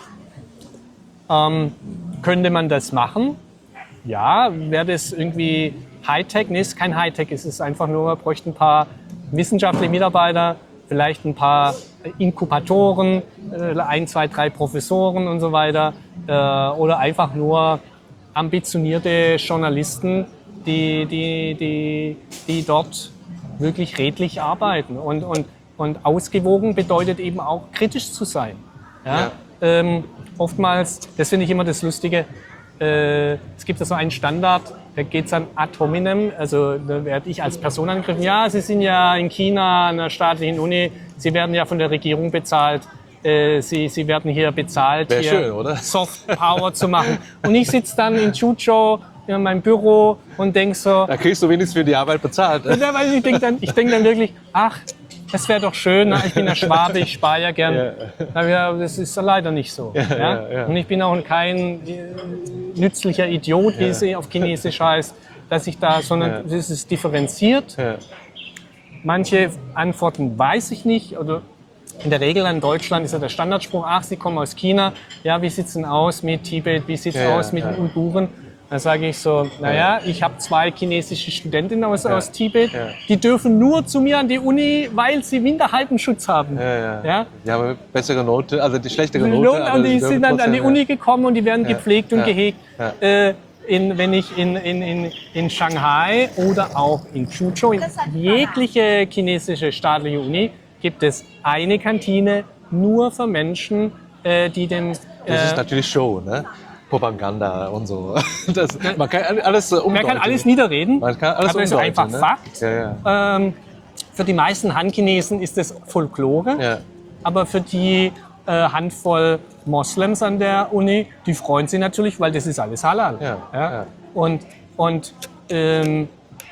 Ähm, könnte man das machen? Ja, wäre das irgendwie Hightech? Nee, ist kein Hightech. Es ist einfach nur, man bräuchte ein paar wissenschaftliche Mitarbeiter, vielleicht ein paar Inkubatoren, äh, ein, zwei, drei Professoren und so weiter. Äh, oder einfach nur ambitionierte Journalisten, die, die, die, die dort wirklich redlich arbeiten. Und, und, und ausgewogen bedeutet eben auch kritisch zu sein. Ja? Ja. Ähm, oftmals, das finde ich immer das Lustige, äh, es gibt ja so einen Standard, da geht es an ad hominem, also da werde ich als Person angegriffen, ja, Sie sind ja in China an einer staatlichen Uni, Sie werden ja von der Regierung bezahlt, äh, Sie, Sie werden hier bezahlt, Wäre hier schön, oder? Soft Power zu machen. Und ich sitze dann in Chuzhou in meinem Büro und denke so, Da kriegst du wenigstens für die Arbeit bezahlt. ja, weil ich denke dann, ich denk dann wirklich, ach, das wäre doch schön, ne? Ich bin ja Schwabe, ich spare ja gern. Ja. Aber ja, das ist leider nicht so. Ja, ja, ja. Und ich bin auch kein äh, nützlicher Idiot, wie es auf Chinesisch heißt, dass ich da, sondern Ja. es ist differenziert. Ja. Manche Antworten weiß ich nicht. Oder in der Regel in Deutschland ist ja der Standardspruch, ach, Sie kommen aus China, ja, wie sieht es denn aus mit Tibet, wie sieht es Ja, aus mit ja. den Uiguren? Dann sage ich so, naja, ich habe zwei chinesische Studentinnen aus, aus Tibet, Ja. die dürfen nur zu mir an die Uni, weil sie Minderheitenschutz haben. Ja, ja. Ja? Die haben bessere Note, also die schlechtere Und Note. aber die sie dürfen sind dann an die trotzdem, Uni gekommen und die werden Ja. gepflegt und Ja. gehegt. Ja. Äh, in, wenn ich in, in, in, in Shanghai oder auch in Suzhou, in jegliche chinesische staatliche Uni, gibt es eine Kantine nur für Menschen, äh, die dem... Äh, Das ist natürlich Show, ne? Propaganda und so. Das, man kann alles äh, umdeuten. Man kann alles niederreden. Man kann alles aber es ist umdeuten, einfach ne? Fakt. Ja, ja. Ähm, für die meisten Han-Chinesen ist es Folklore. Ja. Aber für die äh, Handvoll Moslems an der Uni, die freuen sich natürlich, weil das ist alles halal. Ja, ja. Und, und ähm,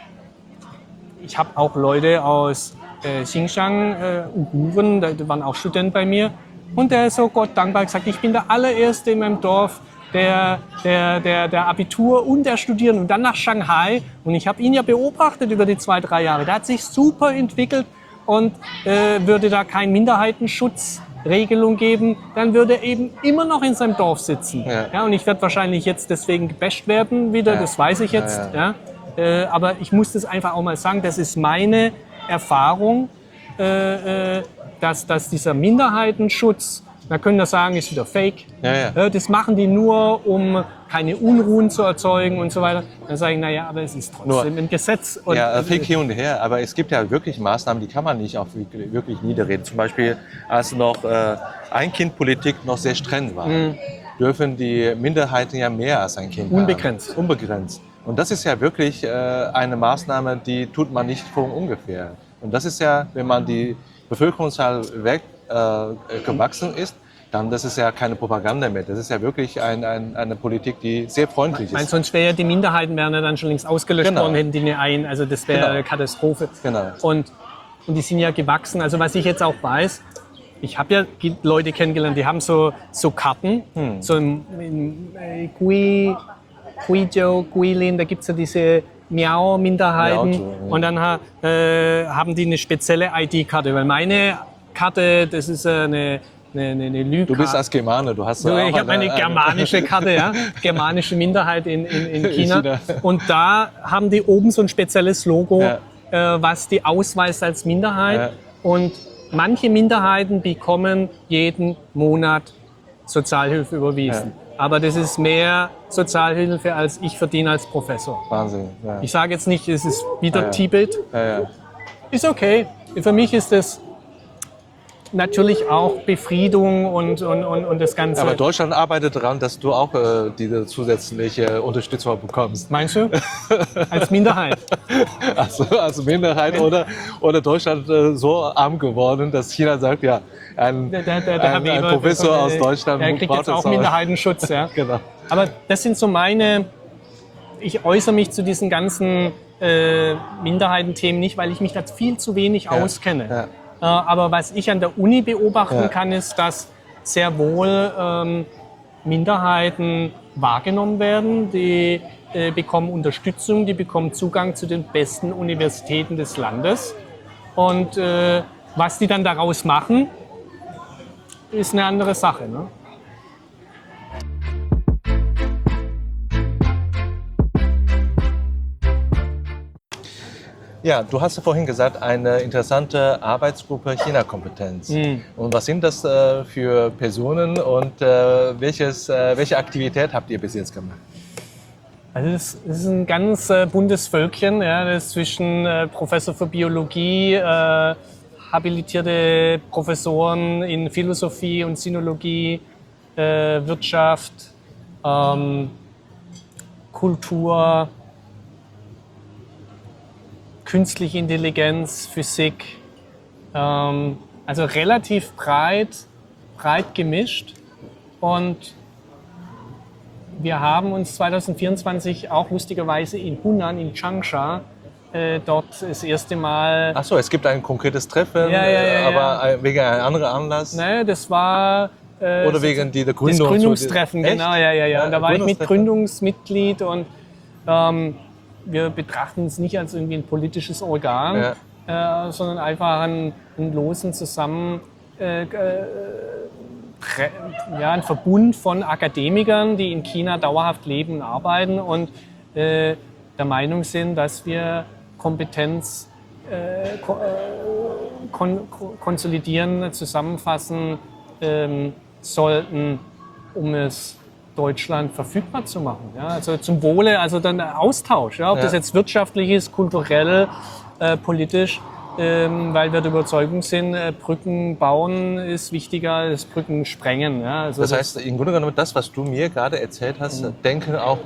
ich habe auch Leute aus äh, Xinjiang, äh, Uiguren, da, da waren auch Studenten bei mir. Und der ist so Gott dankbar gesagt, ich bin der allererste in meinem Dorf, der, der, der, der Abitur und der Studieren und dann nach Shanghai. Und ich habe ihn ja beobachtet über die zwei, drei Jahre. Der hat sich super entwickelt und äh, würde da keinen Minderheitenschutzregelung geben, dann würde er eben immer noch in seinem Dorf sitzen. Ja. Ja, und ich werde wahrscheinlich jetzt deswegen gebasht werden wieder, Ja. das weiß ich jetzt. Ja, ja. Ja. Äh, aber ich muss das einfach auch mal sagen, das ist meine Erfahrung, äh, äh, dass, dass dieser Minderheitenschutz, man könnte sagen, ist wieder fake. Ja, ja. Äh, Das machen die nur, um keine Unruhen zu erzeugen und so weiter. Dann sage ich, naja, aber es ist trotzdem Nur- ein Gesetz. Und, Ja, Fake hin und her, aber es gibt ja wirklich Maßnahmen, die kann man nicht auch wirklich, wirklich niederreden. Zum Beispiel, als noch äh, Ein-Kind-Politik noch sehr streng war, dürfen die Minderheiten ja mehr als ein Kind Unbegrenzt. haben. Unbegrenzt. Und das ist ja wirklich äh, eine Maßnahme, die tut man nicht von ungefähr. Und das ist ja, wenn man die Bevölkerungszahl weg äh, gewachsen ist, dann das ist ja keine Propaganda mehr. Das ist ja wirklich ein, ein, eine Politik, die sehr freundlich Ich meine, ist. sonst wäre ja die Minderheiten wären ja dann schon längst ausgelöscht Genau. worden, hätten die nicht ein. Also das wäre Genau. eine Katastrophe. Genau. Und, und die sind ja gewachsen. Also was ich jetzt auch weiß, ich habe ja ge- Leute kennengelernt, die haben so, so Karten, Hm. so in, in äh, Gui, Guizhou, Guilin, da gibt es ja diese Miao-Minderheiten. Miao, ja. Und dann ha, äh, haben die eine spezielle I D-Karte, weil meine Karte, das ist äh, eine, eine, eine, eine Lüge. Du bist als Germane, du hast So, auch ich habe eine germanische Karte, ja, germanische Minderheit in, in, in China. China. Und da haben die oben so ein spezielles Logo, Ja. äh, was die ausweist als Minderheit. Ja. Und manche Minderheiten bekommen jeden Monat Sozialhilfe überwiesen. Aber das ist mehr Sozialhilfe, als ich verdiene als Professor. Wahnsinn. Ja. Ich sage jetzt nicht, es ist wieder Ja, ja. Tibet. Ja, ja. Ist okay. Für mich ist das natürlich auch Befriedung und, und, und, und das Ganze. Aber Deutschland arbeitet daran, dass du auch äh, diese zusätzliche Unterstützung bekommst. Meinst du? Als Minderheit. Also als Minderheit oder, oder Deutschland äh, so arm geworden, dass China sagt, ja, ein, Der, der, der, der ein, Herr ein Weber, Professor der, aus Deutschland der kriegt braucht jetzt das auch Minderheitenschutz. Ja. Genau. Aber das sind so meine, ich äußere mich zu diesen ganzen äh, Minderheitenthemen nicht, weil ich mich da viel zu wenig Ja, auskenne. ja. Äh, aber was ich an der Uni beobachten Ja. kann, ist, dass sehr wohl ähm, Minderheiten wahrgenommen werden, die äh, bekommen Unterstützung, die bekommen Zugang zu den besten Universitäten des Landes. Und äh, was die dann daraus machen, ist eine andere Sache. Ne? Ja, du hast ja vorhin gesagt, eine interessante Arbeitsgruppe China-Kompetenz. Mhm. Und was sind das äh, für Personen und äh, welches, äh, welche Aktivität habt ihr bis jetzt gemacht? Also das, das ist ein ganz äh, buntes Völkchen, ja, das ist zwischen äh, Professor für Biologie, äh, habilitierte Professoren in Philosophie und Sinologie, äh, Wirtschaft, ähm, Kultur, künstliche Intelligenz, Physik, ähm, also relativ breit, breit gemischt. Und wir haben uns zwanzig vierundzwanzig auch lustigerweise in Hunan, in Changsha, äh, dort das erste Mal. Ach so, es gibt ein konkretes Treffen, Ja, ja, ja, äh, aber ja. ein- wegen einem anderen Anlass? Ne, das war äh, Oder wegen dieser Gründung? das Gründungstreffen, Echt? genau, ja, ja, ja. Und da war ich mit Gründungstreffen? Gründungsmitglied und ähm, wir betrachten uns nicht als irgendwie ein politisches Organ, äh, sondern einfach einen, einen losen Zusammen, äh, äh, tre- ja, ein Verbund von Akademikern, die in China dauerhaft leben und arbeiten und äh, der Meinung sind, dass wir Kompetenz äh, ko äh, kon ko konsolidieren, zusammenfassen ähm, sollten, um es Deutschland verfügbar zu machen. Ja? Also zum Wohle, also dann Austausch, ja? Ob Ja. das jetzt wirtschaftlich ist, kulturell, äh, politisch, ähm, weil wir der Überzeugung sind, äh, Brücken bauen ist wichtiger als Brücken sprengen. Ja? Also Das heißt, im Grunde genommen, das, was du mir gerade erzählt hast, denken auch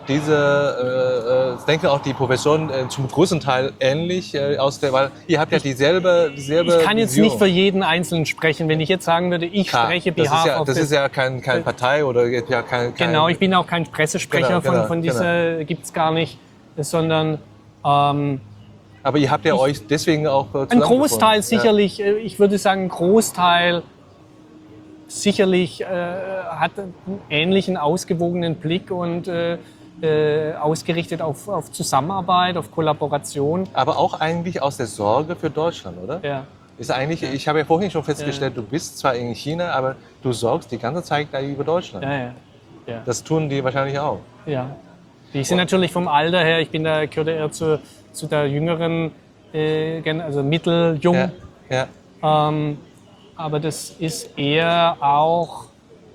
diese, äh, denken auch die Professoren äh, zum großen Teil ähnlich äh, aus der, weil ihr habt ja dieselbe, dieselbe ich kann jetzt Vision. nicht für jeden Einzelnen sprechen. Wenn ich jetzt sagen würde, ich Klar, spreche das ist behalf ja, of das the- ist ja kein, kein Partei oder ja kein, kein Genau, ich bin auch kein Pressesprecher Genau, genau, von, von dieser, gibt's gar nicht, sondern ähm, aber ihr habt ja euch deswegen auch äh, ein zusammengefunden. Großteil sicherlich, äh, ich würde sagen, ein Großteil sicherlich äh, hat einen ähnlichen ausgewogenen Blick und äh, äh, ausgerichtet auf, auf Zusammenarbeit, auf Kollaboration. Ja. Aber auch eigentlich aus der Sorge für Deutschland, oder? Ja. Ist eigentlich, ich habe ja vorhin schon festgestellt, du bist zwar in China, aber du sorgst die ganze Zeit da über Deutschland. Ja, ja, ja. Das tun die wahrscheinlich auch. Ja. Die sind natürlich vom Alter her, ich bin da, gehöre eher zu, zu der jüngeren, äh, Gen- also mitteljung. Ja, ja. Ähm, aber das ist eher auch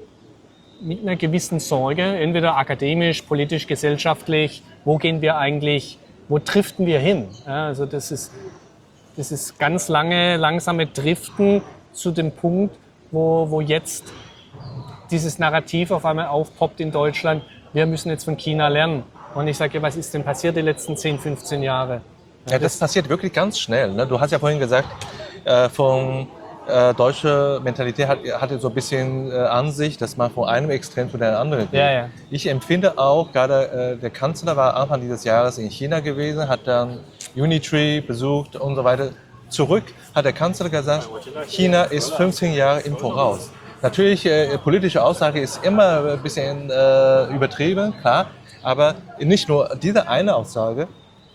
mit einer gewissen Sorge, entweder akademisch, politisch, gesellschaftlich, wo gehen wir eigentlich, wo driften wir hin? Ja, also das ist, das ist ganz lange, langsame Driften zu dem Punkt, wo, wo jetzt dieses Narrativ auf einmal aufpoppt in Deutschland, wir müssen jetzt von China lernen. Und ich sage, was ist denn passiert die letzten zehn, fünfzehn Jahre? Ja, das passiert wirklich ganz schnell. Ne? Du hast ja vorhin gesagt, äh, von äh, deutsche Mentalität hat, hatte so ein bisschen äh, Ansicht, dass man von einem Extrem zu der anderen geht. Ja, ja. Ich empfinde auch, gerade äh, der Kanzler war Anfang dieses Jahres in China gewesen, hat dann Unitree besucht und so weiter. Zurück hat der Kanzler gesagt, China ist fünfzehn Jahre im Voraus. Natürlich, äh, politische Aussage ist immer ein bisschen äh, übertrieben, klar, aber nicht nur diese eine Aussage.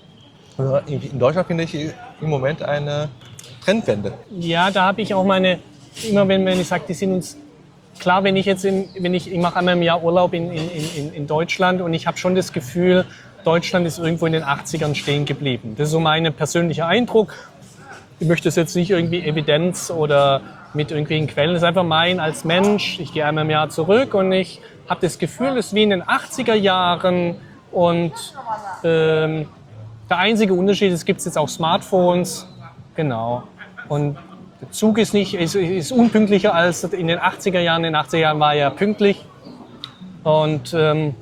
In Deutschland finde ich im Moment eine Trendwende. Ja, da habe ich auch meine, immer wenn, wenn ich sage, die sind uns, klar, wenn ich jetzt, in, wenn ich, ich mache einmal im Jahr Urlaub in, in, in, in Deutschland und ich habe schon das Gefühl, Deutschland ist irgendwo in den achtzigern stehen geblieben. Das ist so mein persönlicher Eindruck. Ich möchte das jetzt nicht irgendwie Evidenz oder mit irgendwelchen Quellen, das ist einfach mein als Mensch. Ich gehe einmal im Jahr zurück und ich habe das Gefühl, es ist wie in den achtziger Jahren und ähm, der einzige Unterschied, es gibt jetzt auch Smartphones, genau. Und der Zug ist nicht, ist, ist unpünktlicher als in den achtziger Jahren. In den achtziger Jahren war er pünktlich. Und ähm,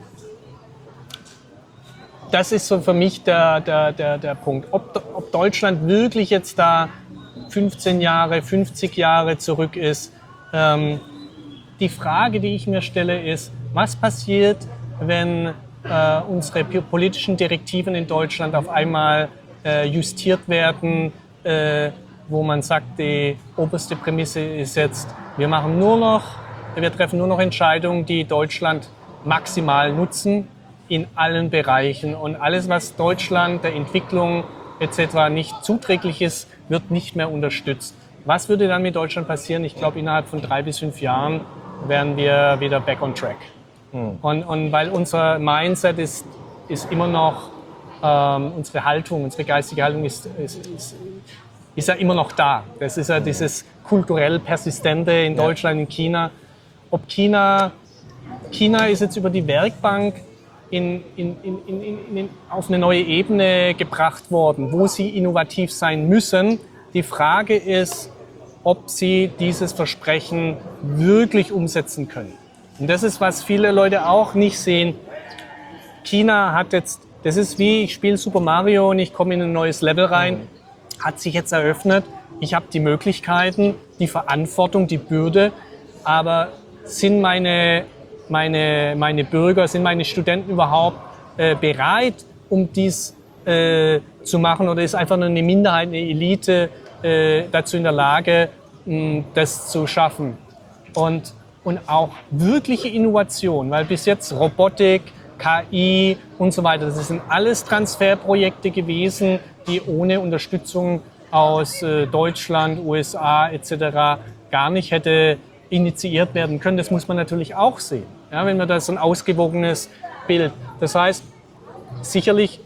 das ist so für mich der, der, der, der Punkt. Ob, ob Deutschland wirklich jetzt da fünfzehn Jahre, fünfzig Jahre zurück ist. Ähm, die Frage, die ich mir stelle, ist, was passiert, wenn äh, unsere politischen Direktiven in Deutschland auf einmal äh, justiert werden, äh, wo man sagt, die oberste Prämisse ist jetzt, wir machen nur noch, wir treffen nur noch Entscheidungen, die Deutschland maximal nutzen in allen Bereichen. Und alles, was Deutschland, der Entwicklung et cetera nicht zuträglich ist, wird nicht mehr unterstützt. Was würde dann mit Deutschland passieren? Ich glaube, innerhalb von drei bis fünf Jahren wären wir wieder back on track. Hm. Und, und weil unser Mindset ist, ist immer noch, ähm, unsere Haltung, unsere geistige Haltung ist, ist, ist, ist ja immer noch da. Das ist ja dieses kulturell Persistente in Deutschland, in China. Ob China, China ist jetzt über die Werkbank in, in, in, in, in, auf eine neue Ebene gebracht worden, wo sie innovativ sein müssen. Die Frage ist, ob sie dieses Versprechen wirklich umsetzen können. Und das ist, was viele Leute auch nicht sehen. China hat jetzt, das ist wie, ich spiele Super Mario und ich komme in ein neues Level rein, hat sich jetzt eröffnet. Ich habe die Möglichkeiten, die Verantwortung, die Bürde, aber sind meine, meine, meine Bürger, sind meine Studenten überhaupt äh, bereit, um dies äh, zu machen, oder ist einfach nur eine Minderheit, eine Elite äh, dazu in der Lage, mh, das zu schaffen? Und, und auch wirkliche Innovation, weil bis jetzt Robotik, K I und so weiter, das sind alles Transferprojekte gewesen, die ohne Unterstützung aus äh, Deutschland, U S A et cetera gar nicht hätte initiiert werden können. Das muss man natürlich auch sehen, ja, wenn man da so ein ausgewogenes Bild. Das heißt, sicherlich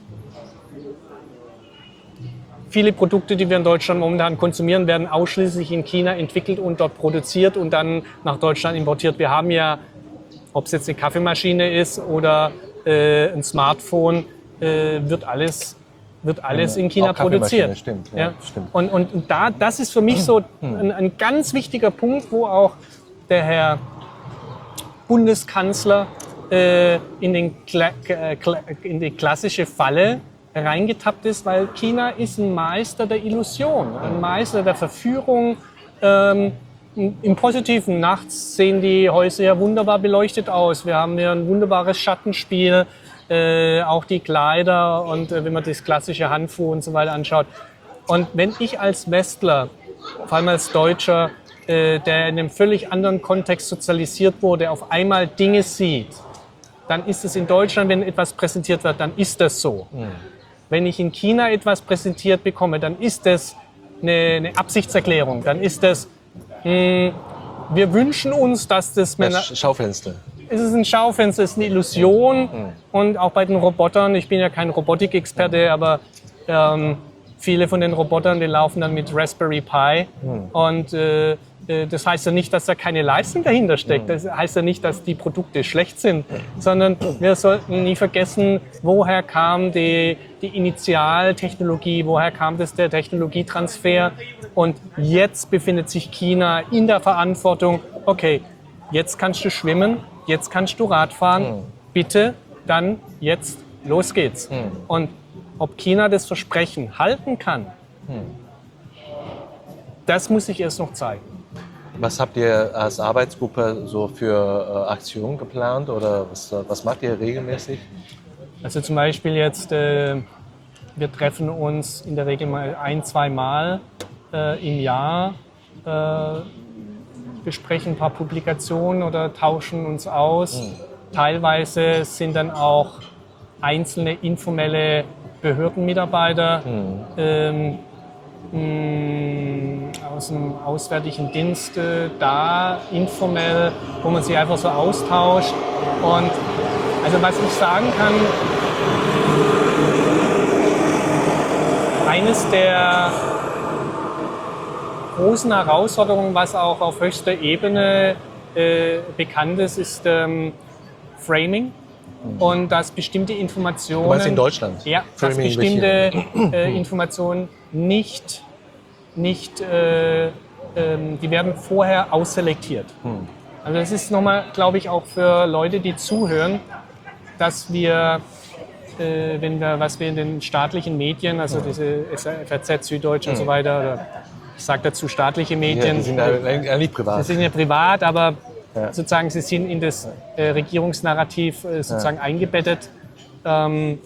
viele Produkte, die wir in Deutschland momentan konsumieren, werden ausschließlich in China entwickelt und dort produziert und dann nach Deutschland importiert. Wir haben ja ob es jetzt eine Kaffeemaschine ist oder äh, ein Smartphone, äh, wird alles, wird alles in China Auch Kaffeemaschine, produziert. Stimmt, ja, Ja. stimmt. Und, und, und da, das ist für mich so ein, ein ganz wichtiger Punkt, wo auch der Herr Bundeskanzler äh, in, den Kla äh, in die klassische Falle reingetappt ist, weil China ist ein Meister der Illusion, ein Meister der Verführung. Ähm, Im Positiven, nachts sehen die Häuser ja wunderbar beleuchtet aus. Wir haben hier ein wunderbares Schattenspiel, äh, auch die Kleider und äh, wenn man das klassische Hanfu und so weiter anschaut. Und wenn ich als Westler, vor allem als Deutscher, äh, der in einem völlig anderen Kontext sozialisiert wurde, auf einmal Dinge sieht, dann ist es in Deutschland, wenn etwas präsentiert wird, dann ist das so. Mhm. Wenn ich in China etwas präsentiert bekomme, dann ist das eine, eine Absichtserklärung, dann ist das, mh, wir wünschen uns, dass das... Das Schaufenster. Es ist ein Schaufenster, es ist eine Illusion. Mhm. Und auch bei den Robotern, ich bin ja kein Robotikexperte, aber ähm, viele von den Robotern, die laufen dann mit Raspberry Pi. Mhm. Und äh, das heißt ja nicht, dass da keine Leistung dahinter steckt. Das heißt ja nicht, dass die Produkte schlecht sind, sondern wir sollten nie vergessen, woher kam die, die Initialtechnologie, woher kam das der Technologietransfer. Und jetzt befindet sich China in der Verantwortung, okay, jetzt kannst du schwimmen, jetzt kannst du Radfahren, bitte, dann jetzt, los geht's. Und ob China das Versprechen halten kann, das muss sich erst noch zeigen. Was habt ihr als Arbeitsgruppe so für äh, Aktionen geplant oder was, was macht ihr regelmäßig? Also zum Beispiel jetzt, äh, wir treffen uns in der Regel mal ein, zwei Mal äh, im Jahr, äh, besprechen ein paar Publikationen oder tauschen uns aus. Mhm. Teilweise sind dann auch einzelne informelle Behördenmitarbeiter mhm. ähm, aus dem Auswärtigen Dienst äh, da, informell, wo man sich einfach so austauscht. Und also was ich sagen kann, eines der großen Herausforderungen, was auch auf höchster Ebene äh, bekannt ist, ist ähm, Framing. Und dass bestimmte Informationen... Du meinst in Deutschland? Ja, dass bestimmte äh, Informationen nicht, nicht äh, ähm, die werden vorher ausselektiert. Hm. Also das ist nochmal, glaube ich, auch für Leute, die zuhören, dass wir, äh, wenn wir, was wir in den staatlichen Medien, also hm. diese F A Z, Süddeutsche hm. und so weiter, oder ich sage dazu staatliche Medien. Ja, die sind ja nicht privat. Die sind ja privat, aber ja. sozusagen sie sind in das äh, Regierungsnarrativ äh, sozusagen ja. eingebettet, ähm,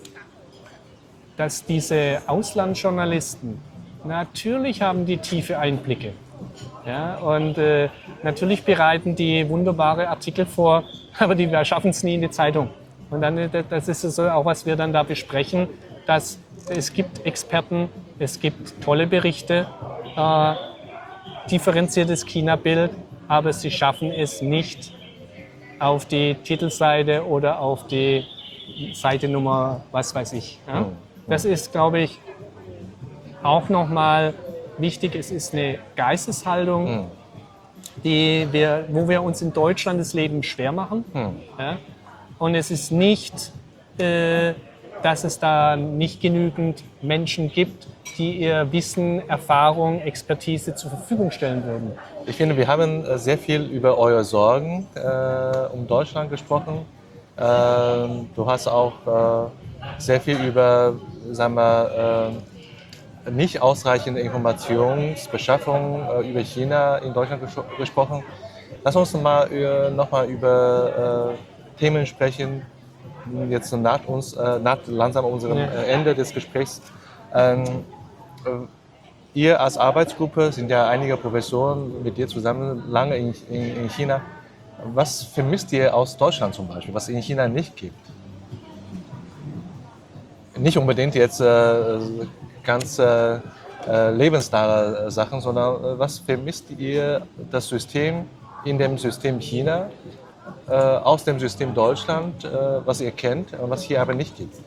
dass diese Auslandsjournalisten natürlich haben die tiefe Einblicke. Ja, und äh, natürlich bereiten die wunderbare Artikel vor, aber die schaffen es nie in die Zeitung. Und dann, das ist so auch, was wir dann da besprechen, dass es gibt Experten, es gibt tolle Berichte, äh, differenziertes China-Bild, aber sie schaffen es nicht auf die Titelseite oder auf die Seite Nummer, was weiß ich. Ja? Das ist, glaube ich, auch nochmal wichtig. Es ist eine Geisteshaltung, die wir, wo wir uns in Deutschland das Leben schwer machen. Ja? Und es ist nicht, äh, dass es da nicht genügend Menschen gibt, die ihr Wissen, Erfahrung, Expertise zur Verfügung stellen würden. Ich finde, wir haben sehr viel über eure Sorgen äh, um Deutschland gesprochen. Äh, du hast auch äh, sehr viel über, sagen wir, äh, nicht ausreichende Informationsbeschaffung äh, über China in Deutschland ges gesprochen. Lass uns mal äh, nochmal über äh, Themen sprechen, jetzt naht uns, äh, naht langsam unserem äh, Ende des Gesprächs. Ähm, äh, ihr als Arbeitsgruppe sind ja einige Professoren mit dir zusammen lange in, in, in China. Was vermisst ihr aus Deutschland zum Beispiel, was es in China nicht gibt? Nicht unbedingt jetzt äh, ganz äh, lebensnahe Sachen, sondern äh, was vermisst ihr das System in dem System China, äh, aus dem System Deutschland, äh, was ihr kennt, was hier aber nicht gibt?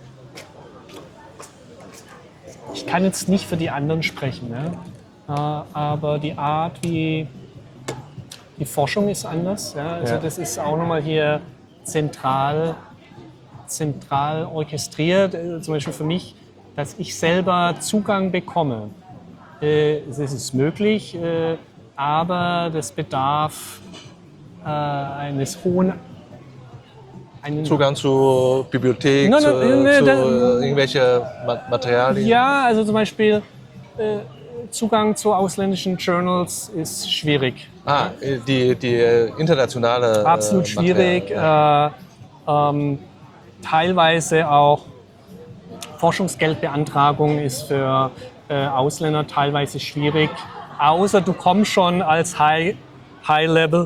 Ich kann jetzt nicht für die anderen sprechen, ne? äh, aber die Art, wie die Forschung ist anders. Ja? Also ja. Das ist auch nochmal hier zentral, zentral orchestriert. Äh, zum Beispiel für mich, dass ich selber Zugang bekomme. Äh, es ist möglich, äh, aber das bedarf äh, eines hohen einen Zugang zur Bibliothek, No, no, zu, ne, zu da- äh, irgendwelche Ma- Materialien? Ja, also zum Beispiel äh, Zugang zu ausländischen Journals ist schwierig. Ah, die, die äh, internationale. Absolut äh, schwierig. Materialien, ja. Äh, ähm, teilweise auch Forschungsgeldbeantragung ist für äh, Ausländer teilweise schwierig. Außer du kommst schon als High, High Level,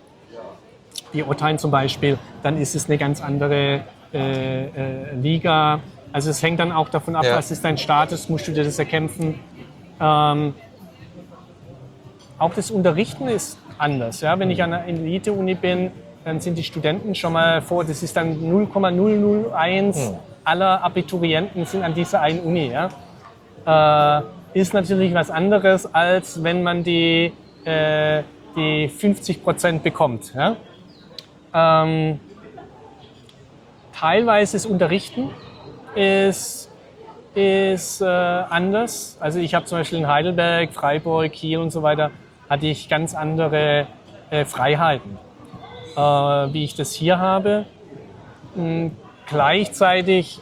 wie Otthein zum Beispiel, dann ist es eine ganz andere äh, äh, Liga. Also es hängt dann auch davon ab, Ja. was ist dein Status, musst du dir das erkämpfen. Ähm, auch das Unterrichten ist anders. Ja? Wenn ich an einer Elite-Uni bin, dann sind die Studenten schon mal vor, das ist dann null Komma null null eins Hm. aller Abiturienten sind an dieser einen Uni. Ja? Äh, ist natürlich was anderes, als wenn man die, äh, die fünfzig Prozent bekommt. Ja? Ähm, teilweise das Unterrichten ist, ist äh, anders. Also ich habe zum Beispiel in Heidelberg, Freiburg, Kiel und so weiter, hatte ich ganz andere äh, Freiheiten, äh, wie ich das hier habe. Und gleichzeitig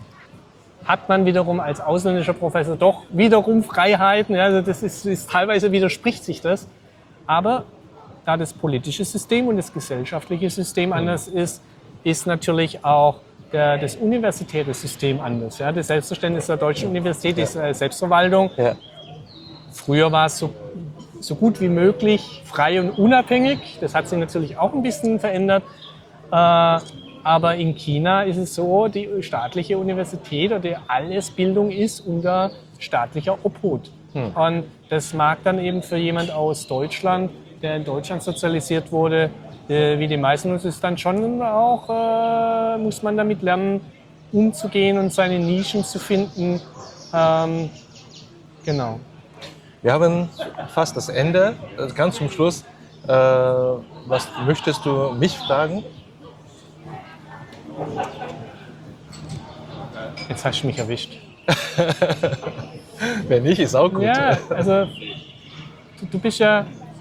hat man wiederum als ausländischer Professor doch wiederum Freiheiten. Ja, also das ist, ist teilweise widerspricht sich das. Aber da das politische System und das gesellschaftliche System anders ist, ist natürlich auch der, das universitäre System anders. Ja? Das Selbstverständnis der deutschen Universität ist äh, Selbstverwaltung. Ja. Früher war es so, so gut wie möglich frei und unabhängig. Das hat sich natürlich auch ein bisschen verändert. Äh, aber in China ist es so, die staatliche Universität oder alles Bildung ist unter staatlicher Obhut. Hm. Und das mag dann eben für jemand aus Deutschland, der in Deutschland sozialisiert wurde, äh, wie die meisten uns, ist dann schon auch, äh, muss man damit lernen, umzugehen und seine Nischen zu finden. Ähm, genau. Wir haben fast das Ende. Ganz zum Schluss, äh, was möchtest du mich fragen? Jetzt hast du mich erwischt. Wenn nicht, ist auch gut. Ja, also du, du bist ja,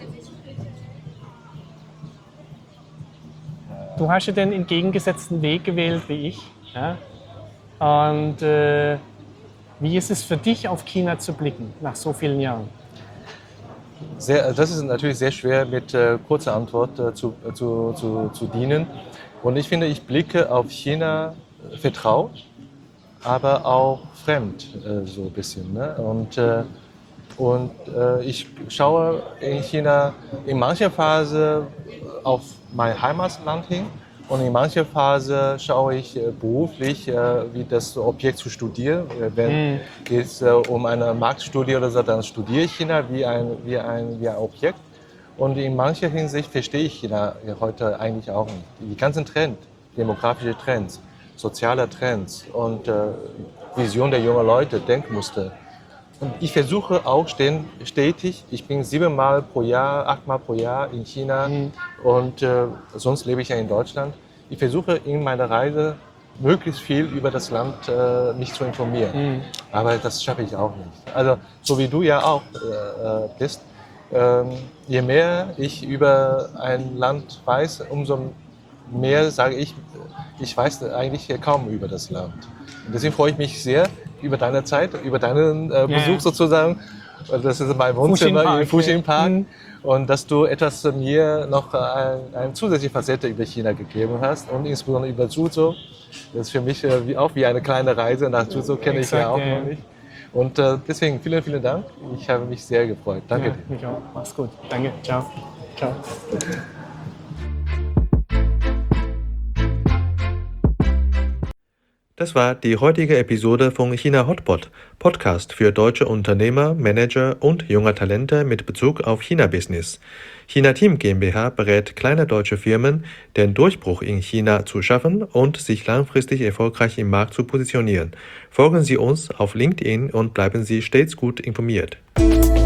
du hast ja den entgegengesetzten Weg gewählt wie ich. Ja? Und äh, wie ist es für dich, auf China zu blicken nach so vielen Jahren? Sehr, das ist natürlich sehr schwer mit äh, kurzer Antwort äh, zu, äh, zu, zu, zu dienen. Und ich finde, ich blicke auf China äh, vertraut, aber auch fremd, äh, so ein bisschen. Ne? Und, äh, und äh, ich schaue in China in mancher Phase auf mein Heimatland hin und in mancher Phase schaue ich äh, beruflich, äh, wie das Objekt zu studieren. Äh, Wenn Mhm. es äh, um eine Marktstudie oder so, dann studiere ich China wie ein, wie ein, wie ein Objekt. Und in mancher Hinsicht verstehe ich China heute eigentlich auch nicht. Die ganzen Trends, demografische Trends, soziale Trends und äh, Vision der jungen Leute, Denkmuster. Und ich versuche auch stetig, ich bin siebenmal pro Jahr, achtmal pro Jahr in China Mhm. und äh, sonst lebe ich ja in Deutschland. Ich versuche in meiner Reise möglichst viel über das Land äh, mich zu informieren. Mhm. Aber das schaffe ich auch nicht. Also so wie du ja auch äh, bist, ähm, je mehr ich über ein Land weiß, umso mehr sage ich, ich weiß eigentlich kaum über das Land. Und deswegen freue ich mich sehr über deine Zeit, über deinen äh, Besuch ja. sozusagen. Und das ist mein Wohnzimmer Fuxing im Fuxing Park, Park. ja. Mhm. Und dass du etwas mir noch ein, eine zusätzliche Facette über China gegeben hast und insbesondere über Suzhou. Das ist für mich äh, wie, auch wie eine kleine Reise nach Suzhou, kenne ich ja Exakt, auch ja, noch ja. nicht. Und äh, deswegen vielen, vielen Dank. Ich habe mich sehr gefreut. Danke Ja, dir. mich auch. Mach's gut. Danke. Ciao. Ciao. Das war die heutige Episode von China Hotpot, Podcast für deutsche Unternehmer, Manager und junge Talente mit Bezug auf China-Business. China Team GmbH berät kleine deutsche Firmen, den Durchbruch in China zu schaffen und sich langfristig erfolgreich im Markt zu positionieren. Folgen Sie uns auf LinkedIn und bleiben Sie stets gut informiert.